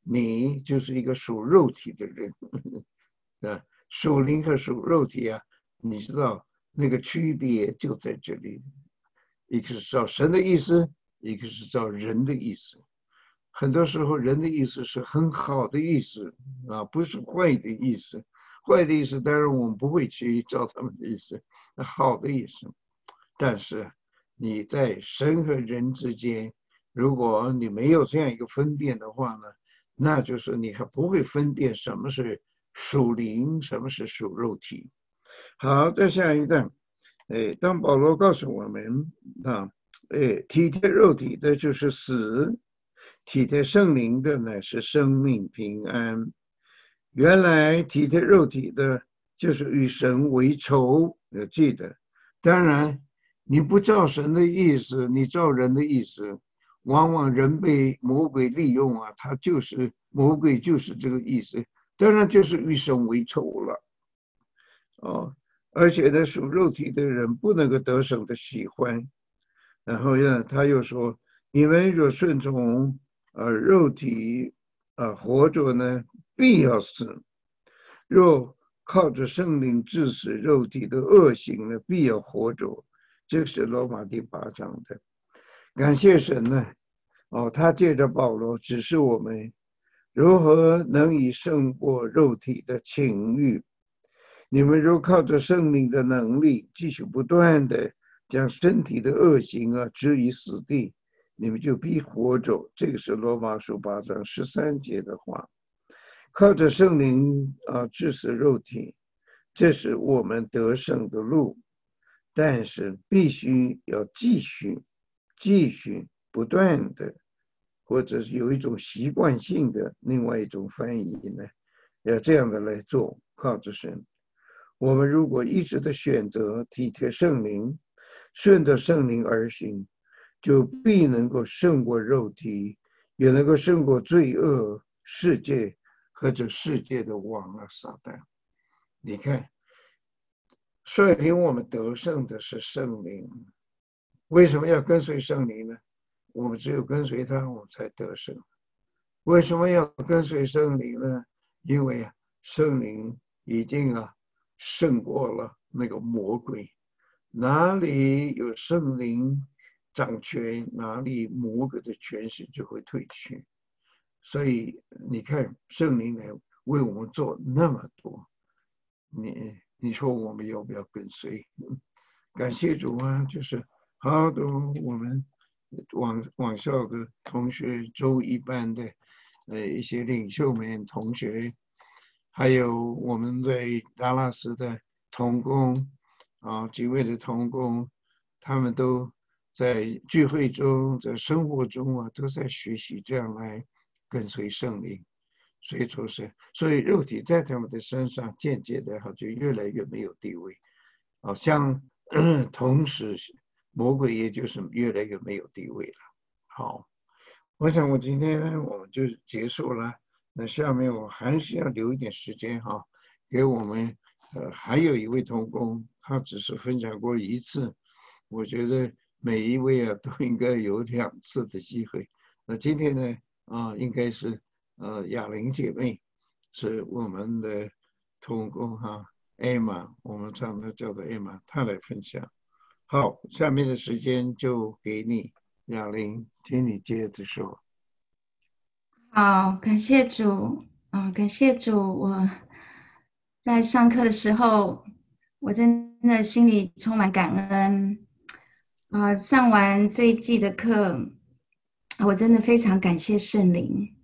你就是一个属肉体的人，啊，属灵和属肉体啊，你知道那个区别就在这里，一个是照神的意思，一个是照人的意思。很多时候人的意思是很好的意思啊，不是坏的意思。坏的意思当然我们不会去照他们的意思，好的意思。但是你在神和人之间，如果你没有这样一个分辨的话呢，那就是你还不会分辨什么是属灵，什么是属肉体。好，再下一段。当保罗告诉我们啊，体贴肉体的就是死，体贴圣灵的乃是生命平安。原来体贴肉体的就是与神为仇，要记得。当然，你不照神的意思，你照人的意思，往往人被魔鬼利用啊，他就是魔鬼，就是这个意思。当然就是与神为仇了，哦。而且呢，属肉体的人不能够得神的喜欢。然后呢，他又说：你们若顺从肉体活着呢，必要死；若靠着圣灵致死肉体的恶行呢，必要活着。这是罗马第8章的。感谢神呢，他借着保罗指示我们如何能以胜过肉体的情欲。你们若靠着圣灵的能力，继续不断的将身体的恶行置于死地，你们就必活着。这个是罗马书8章13节的话。靠着圣灵治死肉体，这是我们得胜的路。但是必须要继续不断的，或者是有一种习惯性的另外一种翻译呢，要这样的来做，靠着神。我们如果一直的选择体贴圣灵，顺着圣灵而行，就必能够胜过肉体，也能够胜过罪恶世界和这世界的王撒旦。你看，率领我们得胜的是圣灵。为什么要跟随圣灵呢？我们只有跟随他，我们才得胜。为什么要跟随圣灵呢？因为圣灵已经胜过了那个魔鬼。哪里有圣灵掌权，哪里魔鬼的权势就会退去。所以你看，圣灵来为我们做那么多，你说我们要不要跟随？感谢主啊！就是好多我们网校的同学、周一班的一些领袖们、同学，还有我们在达拉斯的同工几位的同工，他们都在聚会中、在生活中都在学习这样来跟随圣灵。所以肉体在他们的身上渐渐的就越来越没有地位，像同时魔鬼也就是越来越没有地位了。好，我想我今天我们就结束了。那下面我还是要留一点时间给我们还有一位同工，他只是分享过一次，我觉得每一位都应该有2次的机会。那今天呢应该是雅玲姐妹是我们的同工Emma， 我们常常叫做 Emma， 她来分享。好，下面的时间就给你，雅玲，请你接着说。
好，感谢主感谢主！我在上课的时候，我真的心里充满感恩上完这一季的课，我真的非常感谢圣灵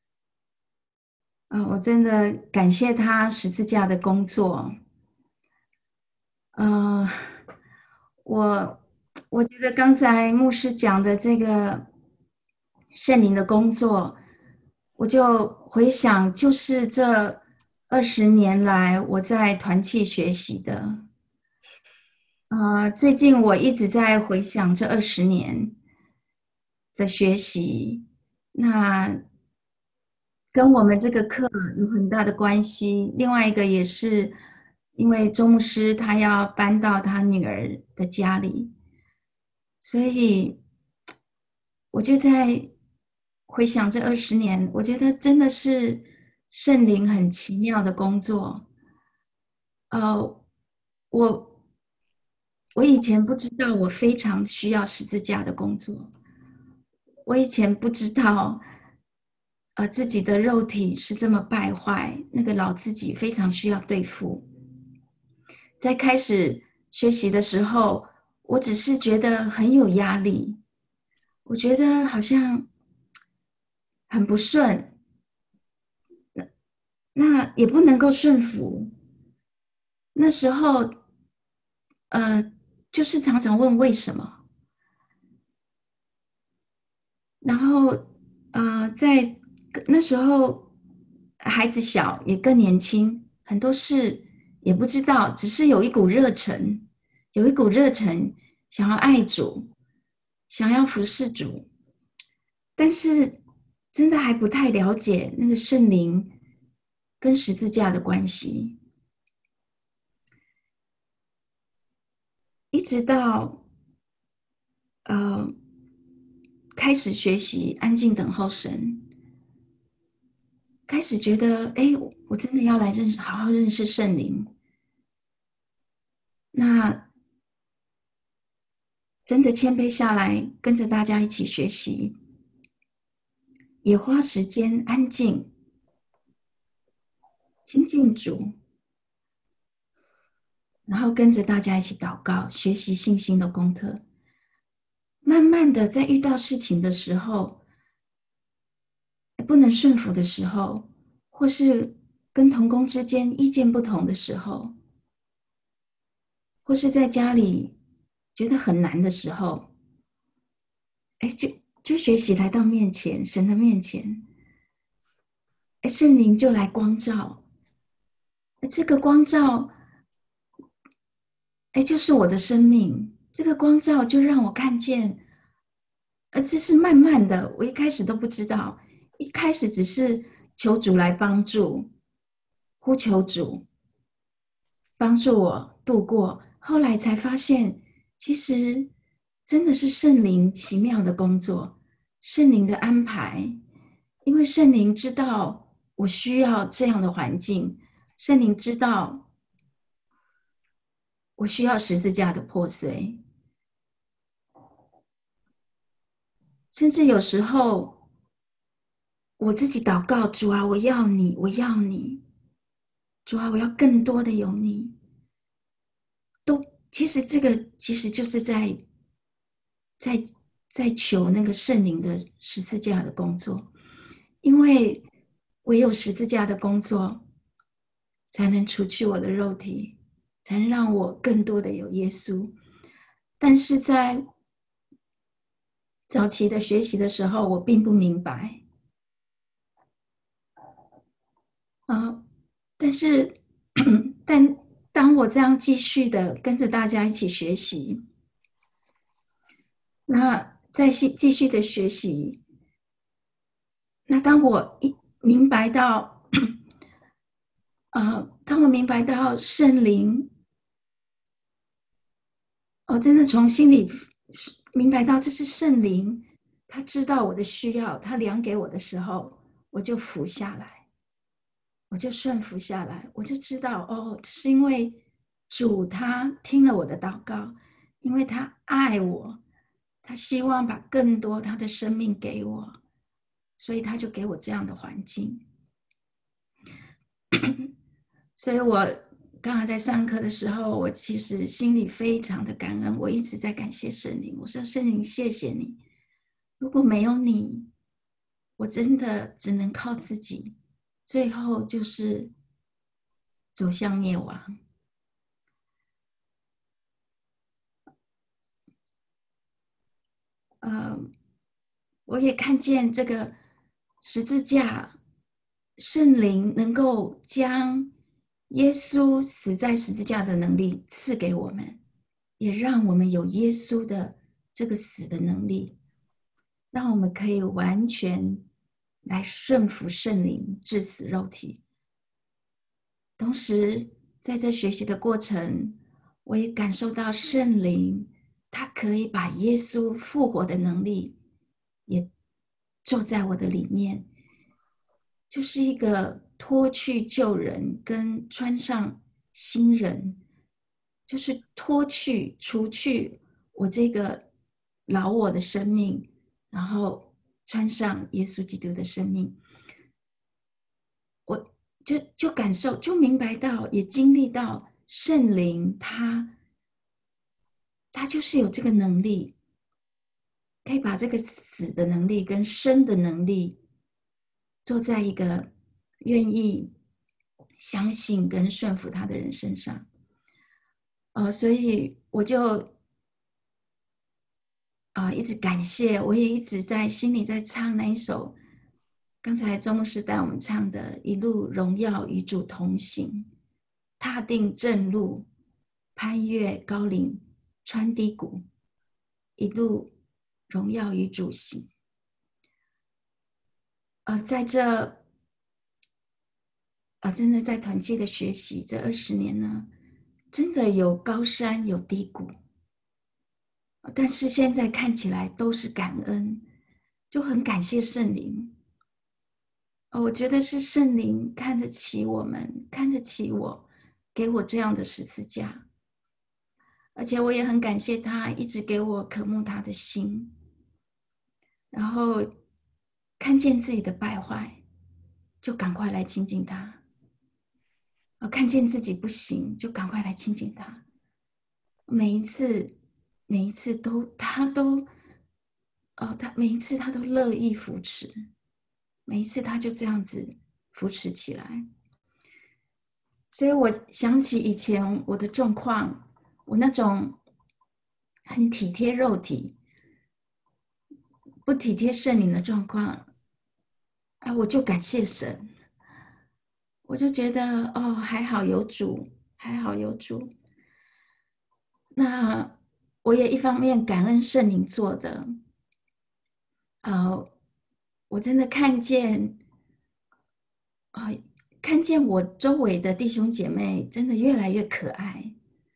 我真的感谢他十字架的工作。呃，我觉得刚才牧师讲的这个圣灵的工作，我就回想，就是这20年来我在团契学习的。最近我一直在回想这20年的学习，那跟我们这个课有很大的关系。另外一个也是因为周牧师他要搬到他女儿的家里，所以我就在回想这20年，我觉得真的是圣灵很奇妙的工作。我我以前不知道我非常需要十字架的工作，我以前不知道，自己的肉体是这么败坏，那个老自己非常需要对付。在开始学习的时候，我只是觉得很有压力，我觉得好像很不顺，那也不能够顺服。那时候，呃，就是常常问为什么，然后，在那时候孩子小，也更年轻，很多事也不知道，只是有一股热忱，有一股热忱想要爱主，想要服侍主，但是真的还不太了解那个圣灵跟十字架的关系，一直到呃开始学习安静等候神，开始觉得，哎，我真的要来好好认识圣灵。那真的谦卑下来，跟着大家一起学习，也花时间安静亲近主，然后跟着大家一起祷告，学习信心的功课。慢慢的，在遇到事情的时候，不能顺服的时候，或是跟同工之间意见不同的时候，或是在家里觉得很难的时候，哎，就学习来到面前，神的面前，哎，圣灵就来光照，这个光照，哎，就是我的生命。这个光照就让我看见，这是慢慢的，我一开始都不知道，一开始只是求主来帮助，呼求主帮助我度过，后来才发现，其实真的是圣灵奇妙的工作，圣灵的安排，因为圣灵知道我需要这样的环境，圣灵知道我需要十字架的破碎，甚至有时候我自己祷告，主啊，我要你，我要你，主啊，我要更多的有你。都其实这个其实就是在在求那个圣灵的十字架的工作，因为唯有十字架的工作，才能除去我的肉体，才能让我更多的有耶稣。但是在早期的学习的时候，我并不明白，但是但当我这样继续的跟着大家一起学习，那继续的学习，那当我明白到，当我明白到圣灵，我真的从心里明白到这是圣灵，他知道我的需要，他量给我的时候，我就服下来，我就顺服下来，我就知道，哦，是因为主他听了我的祷告，因为他爱我，他希望把更多他的生命给我，所以他就给我这样的环境。所以我刚才在上课的时候，我其实心里非常的感恩，我一直在感谢圣灵。我说圣灵，谢谢你，如果没有你，我真的只能靠自己，最后就是走向灭亡。呃，我也看见这个十字架，圣灵能够将耶稣死在十字架的能力赐给我们，也让我们有耶稣的这个死的能力，让我们可以完全来顺服圣灵，致死肉体。同时，在这学习的过程，我也感受到圣灵，他可以把耶稣复活的能力也住在我的里面，就是一个脱去旧人跟穿上新人，就是脱去除去我这个老我的生命，然后穿上耶稣基督的生命。我就感受，就明白到，也经历到圣灵他就是有这个能力，可以把这个死的能力跟生的能力做在一个愿意相信跟顺服他的人身上。所以我就一直感谢，我也一直在心里在唱那一首刚才周牧师带我们唱的一路荣耀与主同行，踏定正路，攀越高岭，穿低谷，一路荣耀与主行。在这真的在团契的学习这20年呢，真的有高山有低谷，但是现在看起来都是感恩，就很感谢圣灵。我觉得是圣灵看得起我们，看得起我，给我这样的十字架，而且我也很感谢他一直给我渴慕他的心，然后看见自己的败坏，就赶快来亲近他。看见自己不行，就赶快来亲近他。每一次都，他每一次他都乐意扶持，每一次他就这样子扶持起来。所以我想起以前我的状况，我那种很体贴肉体，不体贴圣灵的状况，我就感谢神，我就觉得还好有主，还好有主。那我也一方面感恩圣灵做的，我真的看见，看见我周围的弟兄姐妹真的越来越可爱。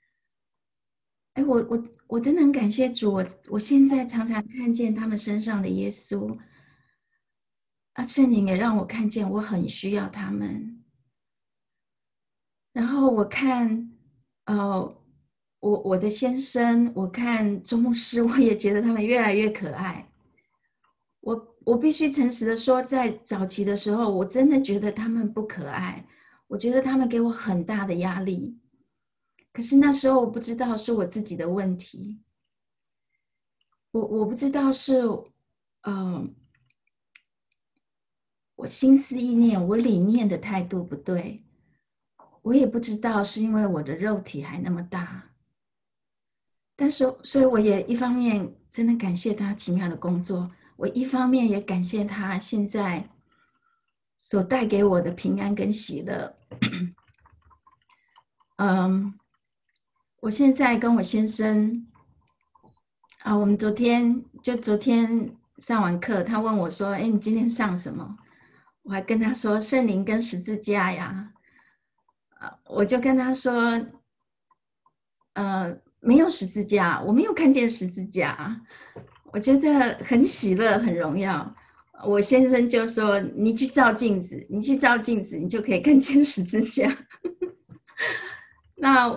我真的很感谢主，我现在常常看见他们身上的耶稣，圣灵也让我看见我很需要他们。然后我看，我的先生，我看周牧师，我也觉得他们越来越可爱。我必须诚实的说，在早期的时候，我真的觉得他们不可爱，我觉得他们给我很大的压力。可是那时候我不知道是我自己的问题，我不知道是，我心思意念，我里面的态度不对，我也不知道是因为我的肉体还那么大。但是，所以我也一方面真的感谢他奇妙的工作，我一方面也感谢他现在所带给我的平安跟喜乐。我现在跟我先生我们昨天上完课，他问我说：“哎，你今天上什么？”我还跟他说：“圣灵跟十字架呀。”我就跟他说：“没有十字架，我没有看见十字架。”我觉得很喜乐，很荣耀。我先生就说：“你去照镜子，你去照镜子，你就可以看见十字架。”那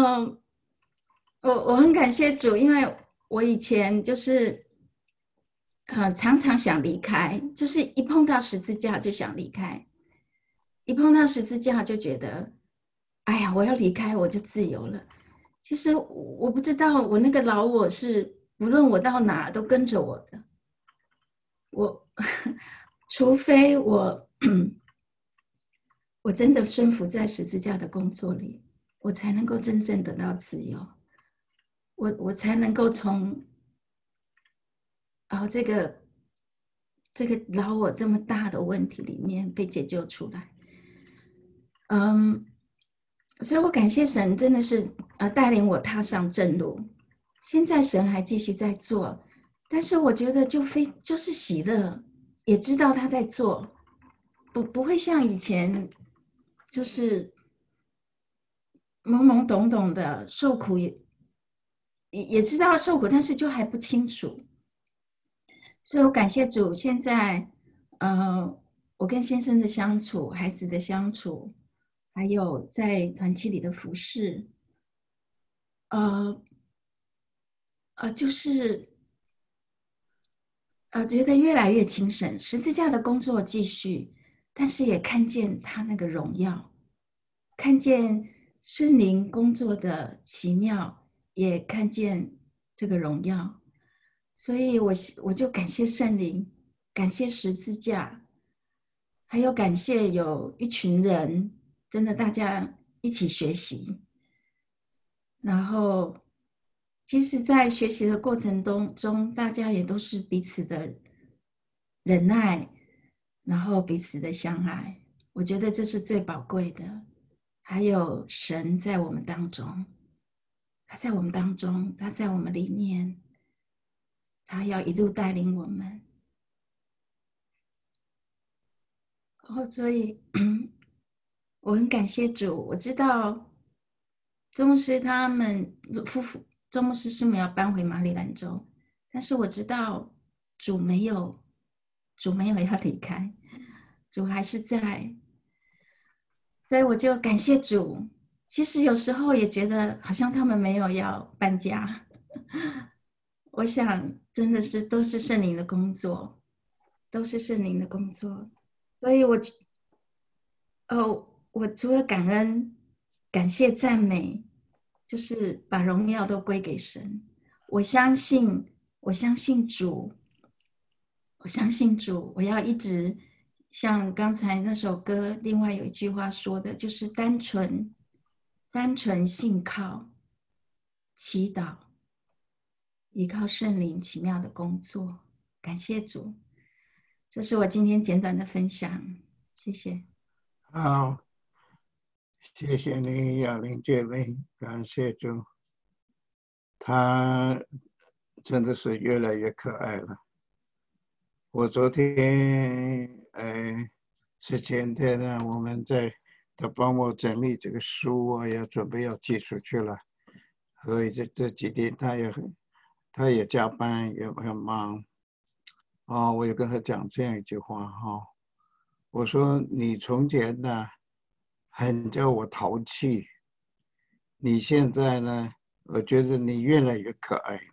我很感谢主，因为我以前就是常常想离开，就是一碰到十字架就想离开，一碰到十字架就觉得，哎呀，我要离开我就自由了。其实我不知道，我那个老我是不论我到哪都跟着我的，我除非我真的顺服在十字架的工作里，我才能够真正得到自由，我才能够从这个老我这么大的问题里面被解救出来。所以我感谢神，真的是带领我踏上正路。现在神还继续在做，但是我觉得就是喜乐，也知道他在做，不会像以前就是懵懵懂懂的受苦，也知道受苦，但是就还不清楚。 所以我感谢主，现在我跟先生的相处、孩子的相处，还有在团契里的服侍，呃就是觉得越来越精神。十字架的工作继续，但是也看见他那个荣耀，看见圣灵工作的奇妙，也看见这个荣耀。所以我就感谢圣灵，感谢十字架，还有感谢有一群人，真的大家一起学习。然后，其实，在学习的过程中，大家也都是彼此的忍耐，然后彼此的相爱。我觉得这是最宝贵的。还有神在我们当中，他在我们当中，他在我们里面，他要一路带领我们。然后，所以我很感谢主。我知道周牧师他们夫妇，周牧师师母要搬回马里兰州，但是我知道主没有，主没有要离开，主还是在，所以我就感谢主。其实有时候也觉得好像他们没有要搬家，我想真的是都是圣灵的工作，都是圣灵的工作，所以我除了感恩、感谢、赞美，就是把荣耀都归给神。我相信，我相信主，我相信主。我要一直像刚才那首歌，另外有一句话说的，就是单纯、单纯信靠、祈祷，依靠圣灵奇妙的工作。感谢主，这是我今天简短的分享，谢谢。
好，谢谢你，亚玲姐妹，感谢主，她真的是越来越可爱了。我昨天，是前天呢，他帮我整理这个书啊，准备要寄出去了，所以这几天他也加班，也很忙。我也跟他讲这样一句话哈，我说你从前呢很叫我淘气，你现在呢，我觉得你越来越可爱。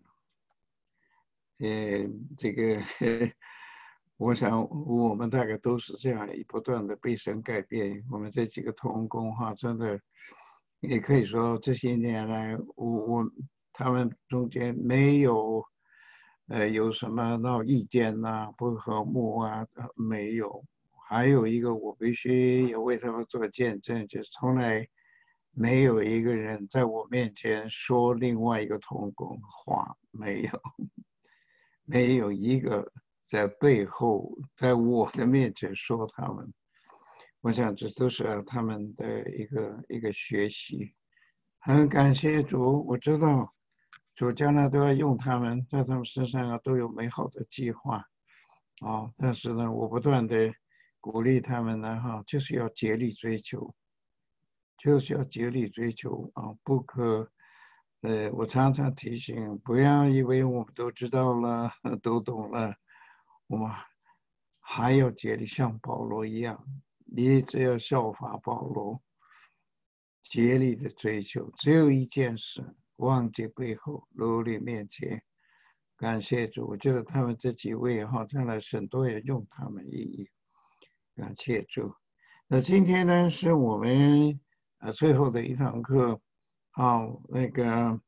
这个我想我们大概都是这样，不断的被神改变。我们这几个同工哈，真的也可以说这些年来，他们中间没有有什么闹意见呐、不和睦啊，没有。还有一个，我必须也为他们做见证，就是从来没有一个人在我面前说另外一个同工话，没有。没有一个在背后在我的面前说他们，我想这都是他们的一个学习。很感谢主，我知道主将来都要用他们，在他们身上都有美好的计划但是呢，我不断的鼓励他们呢就是要竭力追求，就是要竭力追求不可我常常提醒，不要以为我们都知道了，都懂了，我们还要竭力像保罗一样，你只要效法保罗，竭力的追求，只有一件事，忘记背后，努力面前。感谢主，我觉得他们这几位将来神都要用他们意义。感谢主。那今天呢，是我们最后的一堂课。那个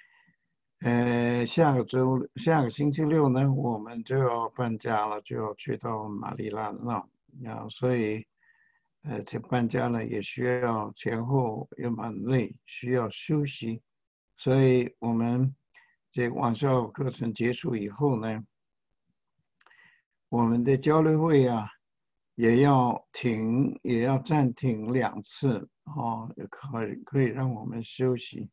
下个星期六呢，我们就要搬家了，就要去到马里兰了。所以这搬家呢也需要前后也蛮累，需要休息。所以我们这网上课程结束以后呢，我们的交流会也要停，也要暂停2次也可以让我们休息。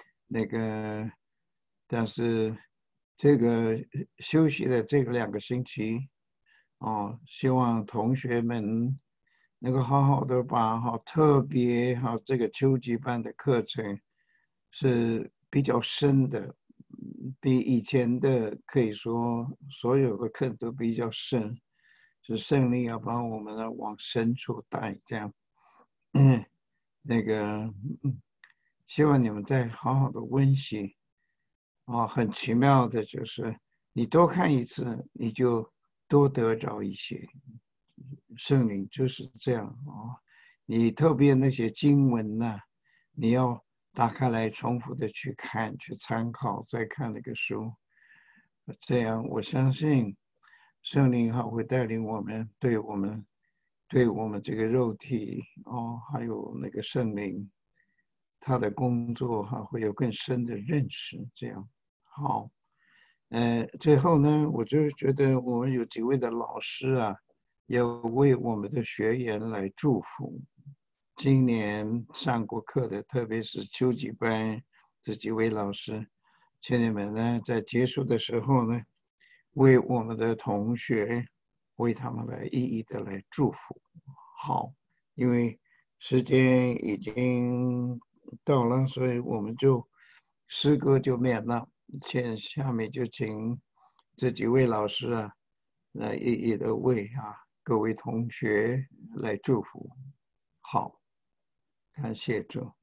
但是这个休息的这个2个星期希望同学们能够好好的把特别这个秋季班的课程是比较深的， 比以前的可以说所有的课都比较深，是圣灵要把我们往深处带，这样。那个，希望你们再好好的温习。很奇妙的就是你多看一次，你就多得着一些。圣灵就是这样你特别那些经文呢，你要打开来重复的去看、去参考，再看那个书。这样我相信圣灵会带领我们，对我们这个肉体还有那个圣灵，他的工作会有更深的认识。这样好。最后呢，我就觉得我们有几位的老师要为我们的学员来祝福。今年上过课的，特别是秋季班这几位老师，请你们呢在结束的时候呢，为我们的同学，为他们来一一的来祝福。好，因为时间已经到了，所以我们就诗歌就免了。下面就请这几位老师来一一的为各位同学来祝福。好，感谢主，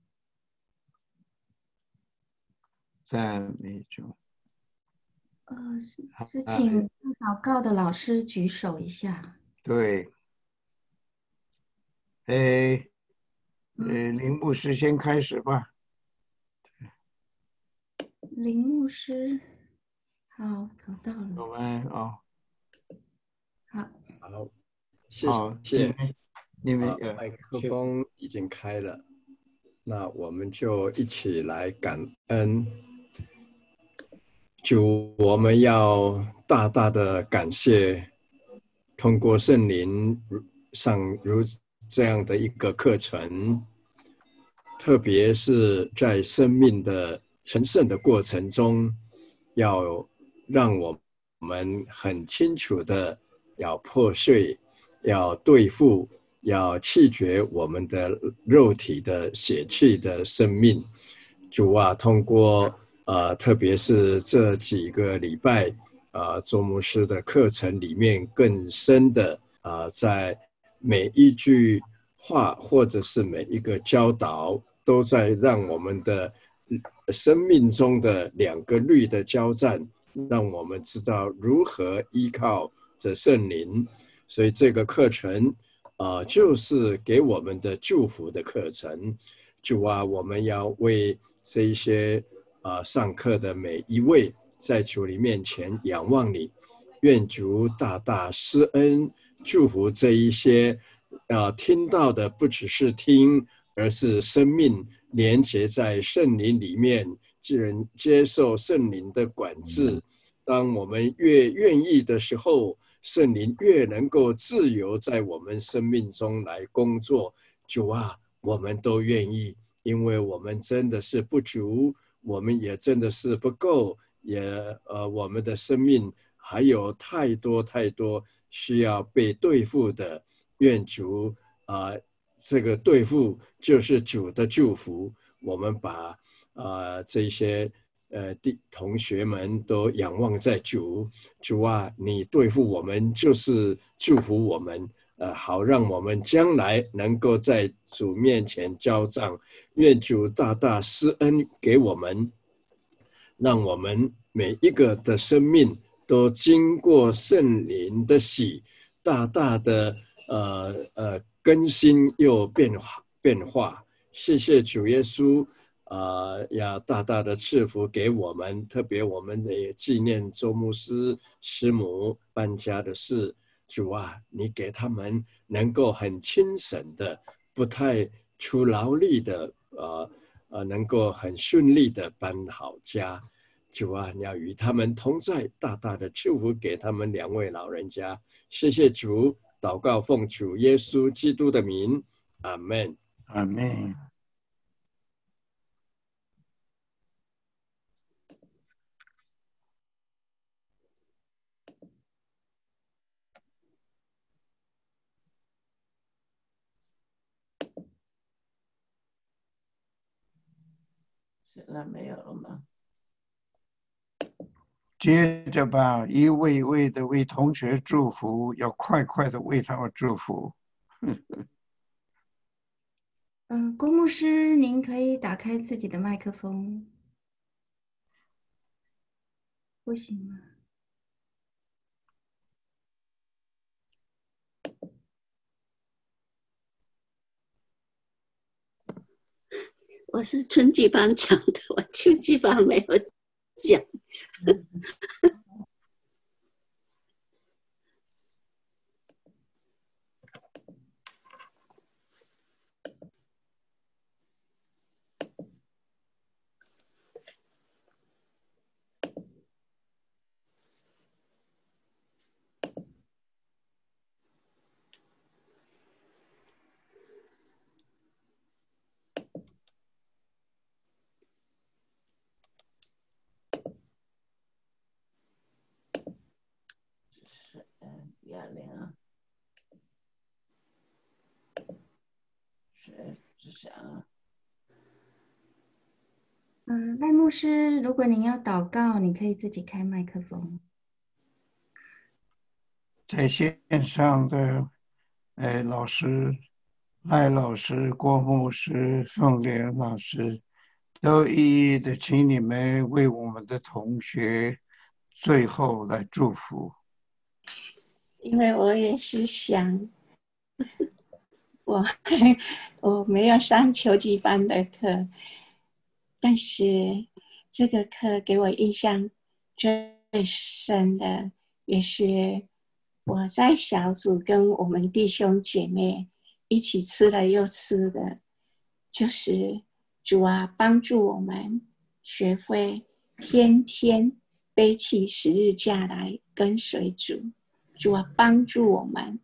赞美主。
是请祷告的老师举手一下。
对，林牧师先开始吧。
林牧师，好，找到了。
我们
好，
好，谢
好，
谢。
你们
麦克风已经开了，那我们就一起来感恩主。我们要大大的感谢，通过圣灵上如这样的一个课程，特别是在生命的成圣的过程中，要让我们很清楚的要破碎，要对付，要弃绝我们的肉体的血气的生命。主通过特别是这几个礼拜周牧师的课程里面，更深的在每一句话或者是每一个教导，都在让我们的生命中的两个律的交战，让我们知道如何依靠着圣灵。所以这个课程就是给我们的祝福的课程。主我们要为这一些上课的每一位在主你面前仰望你，愿主大大施恩祝福这一些听到的不只是听，而是生命连结在圣灵里面，既然接受圣灵的管制。当我们越愿意的时候，圣灵越能够自由在我们生命中来工作。主我们都愿意，因为我们真的是不足，我们也真的是不够，我们的生命还有太多太多需要被对付的。愿主这个对付就是主的祝福。我们把这些同学们都仰望在主。主你对付我们就是祝福我们。好让我们将来能够在主面前交账。愿主大大施恩给我们，让我们每一个的生命都经过圣灵的洗，大大的更新又变化。谢谢主耶稣要大大的赐福给我们，特别我们也纪念周牧师师母搬家的事。主你给他们能够很轻省的，不太出劳力的能够很顺利的搬好家。主你要与他们同在，大大的祝福给他们两位老人家。谢谢主，祷告奉主耶稣基督的名，阿们。
阿们。现在没有了吗？ 接着吧，一位一位的为同学祝福，要快快的为他们祝福。
郭牧师，您可以打开自己的麦克风，不行吗？
我是春季班讲的，我秋季班没有讲。
赖牧师，如果您要祷告，你可以自己开麦克风。
在线上的老师赖老师、郭牧师、凤莲老师，都一一的请你们为我们的同学最后来祝福。
因为我也是想，我没有上秋季班的课，但是这个课给我印象最深的，也是我在小组跟我们弟兄姐妹一起吃了又吃的，就是主啊，帮助我们学会天天背起十字架来跟随主。主啊，帮助我们，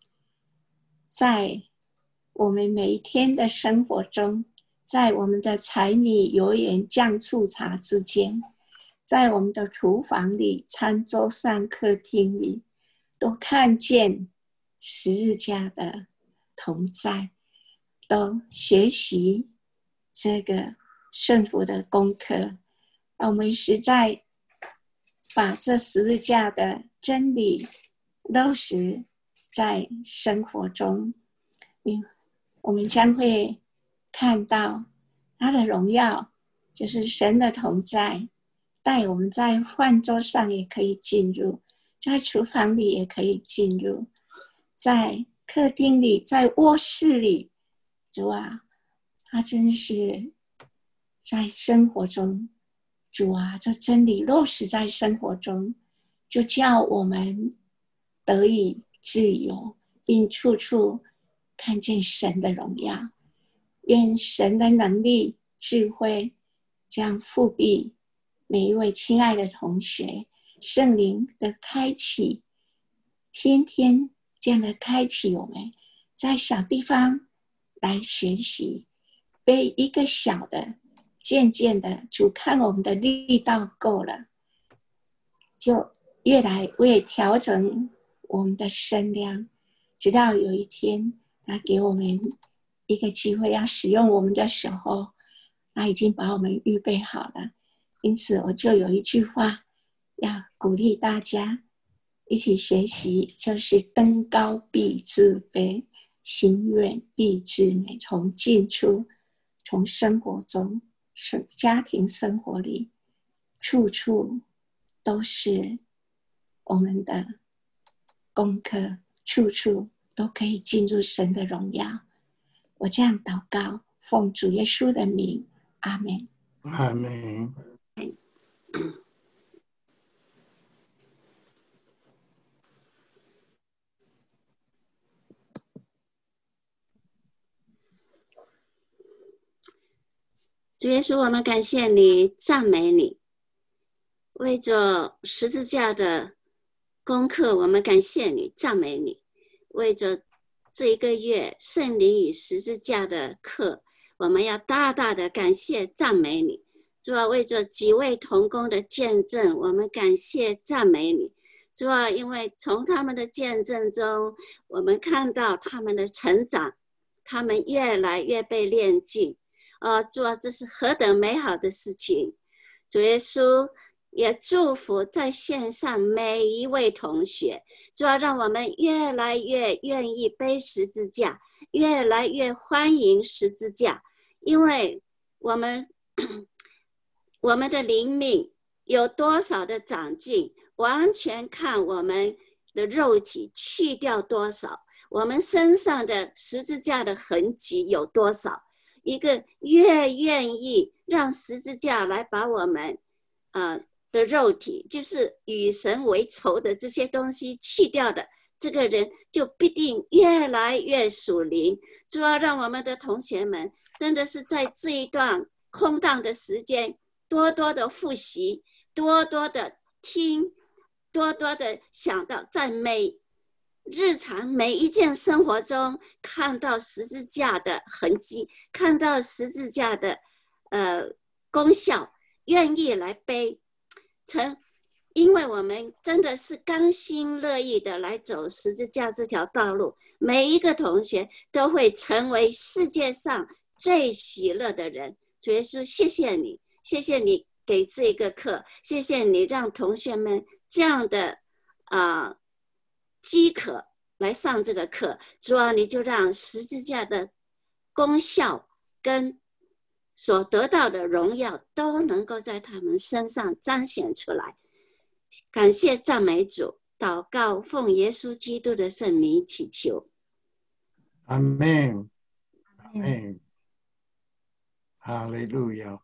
在我们每一天的生活中，在我们的柴米油盐酱醋茶之间，在我们的厨房里、餐桌上、客厅里，都看见十字架的同在，都学习这个顺服的功课，让我们实在把这十字架的真理落实在生活中，我们将会看到他的荣耀，就是神的同在，带我们在饭桌上也可以进入，在厨房里也可以进入，在客厅里，在卧室里。主啊，他真是在生活中，主啊，这真理落实在生活中，就叫我们得以自由，并处处看见神的荣耀。愿神的能力、智慧将复庇每一位亲爱的同学，圣灵的开启，天天这样的开启我们，在小地方来学习，背一个小的，渐渐的主看我们的力道够了，就越来越调整我们的声量，直到有一天他给我们一个机会要使用我们的时候，他已经把我们预备好了。因此我就有一句话要鼓励大家一起学习，就是登高必自卑，行远必自美。从进出，从生活中，家庭生活里，处处都是我们的功课，处处都可以进入神的荣耀。我这样祷告，奉主耶稣的名，阿们。
阿们。
主耶稣，我们感谢你，赞美你。为着十字架的功课，我们感谢你，赞美你。为着这一个月圣灵与十字架的课，我们要大大的感谢赞美你。主啊，为着几位同工的见证，我们感谢赞美你。主啊，因为从他们的见证中，我们看到他们的成长，他们越来越被炼净。主啊，这是何等美好的事情！主耶稣，
也祝福在线上每一位同学。主要让我们越来越愿意背十字架，越来越欢迎十字架，因为我们的灵命有多少的长进，完全看我们的肉体去掉多少，我们身上的十字架的痕迹有多少。一个越愿意让十字架来把我们的肉体，就是与神为仇的这些东西去掉的，这个人就必定越来越属灵。主要让我们的同学们真的是在这一段空档的时间，多多的复习，多多的听，多多的想到，在日常每一件生活中看到十字架的痕迹，看到十字架的功效，愿意来背。因为我们真的是甘心乐意的来走十字架这条道路，每一个同学都会成为世界上最喜乐的人。主耶稣，谢谢你，谢谢你给这个课，谢谢你让同学们这样的饥渴来上这个课。主啊，你就让十字架的功效跟所得到的荣耀都能够在他们身上彰显出来。感谢赞美主，祷告奉耶稣基督的圣名祈求，
阿们，阿们，哈利路亚。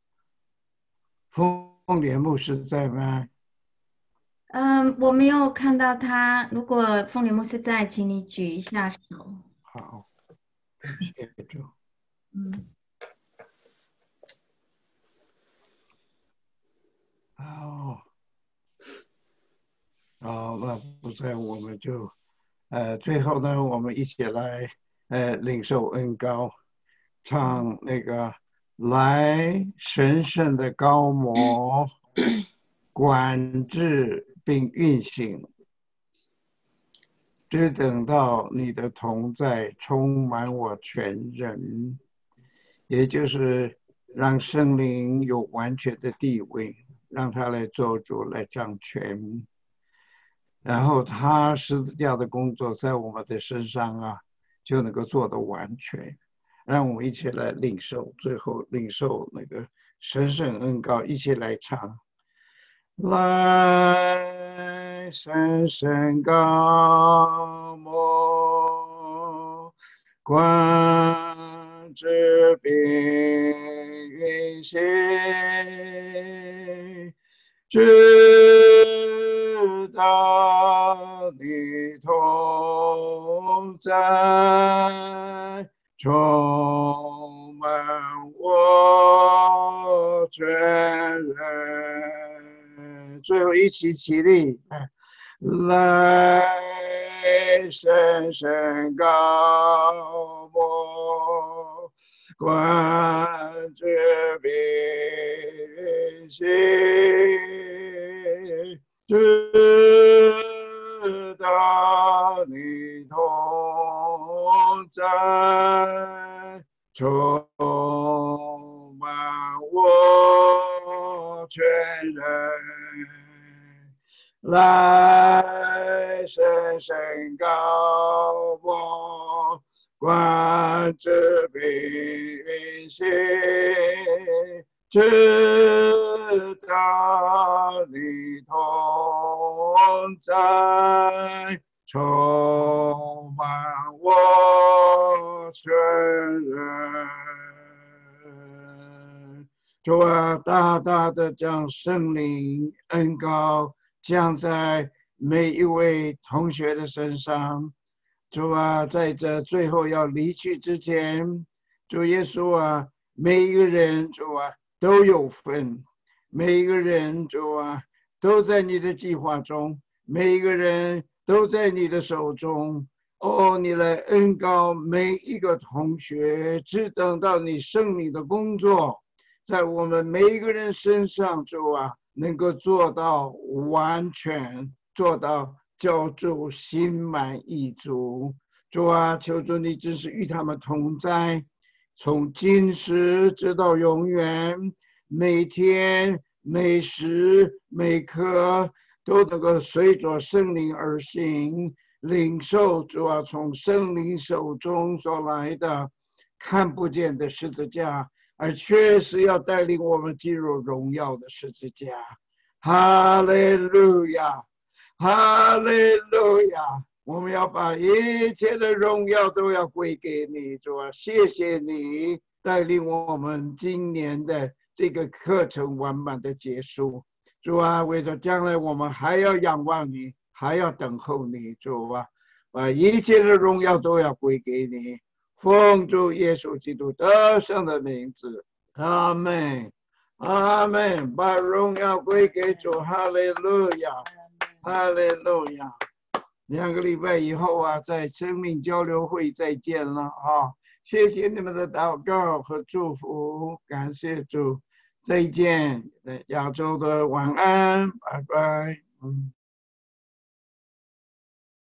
凤莲牧师在吗？
我没有看到他。如果凤莲牧师在，请你举一下手。
好，谢谢主。好，那不在我们就最后呢，我们一起来领受恩膏，唱那个来神圣的膏抹管制并运行，只等到你的同在充满我全人，也就是让圣灵有完全的地位，让他来做主来掌权，然后他十字架的工作在我们的身上就能够做得完全。让我们一起来领受，最后领受那个神圣恩膏，一起来唱。来神圣膏抹管制并运行，直到你同在充满我全人。最后一起起立，来神圣膏抹管制并运行，直到你同在充满我全人。来神圣膏抹管制并运行，直到你同在充满我全人。主啊，大大的将圣灵恩膏降在每一位同学的身上。主啊，在这最后要离去之前，主耶稣啊，每一个人主啊都有份，每一个人主啊都在你的计划中，每一个人都在你的手中。哦，你来恩膏每一个同学，只等到你圣灵的工作在我们每一个人身上，主啊，能够做到完全，做到叫主心满意足。主啊，求主你真是与他们同在，从今时直到永远，每天每时每刻都能够随着圣灵而行，领受主啊从圣灵手中所来的看不见的十字架，而确实要带领我们进入荣耀的十字架。哈利路亚，哈利路亚！我们要把一切的荣耀都要归给你，主啊，谢谢你带领我们今年的这个课程完满的结束。主啊，为了将来我们还要仰望你，还要等候你，主啊，把一切的荣耀都要归给你。奉主耶稣基督得胜的名字，阿门，阿门！把荣耀归给主，哈利路亚，哈利路亚。2个礼拜以后啊，在生命交流会再见了啊！谢谢你们的祷告和祝福，感谢主，再见，亚洲的晚安，拜拜。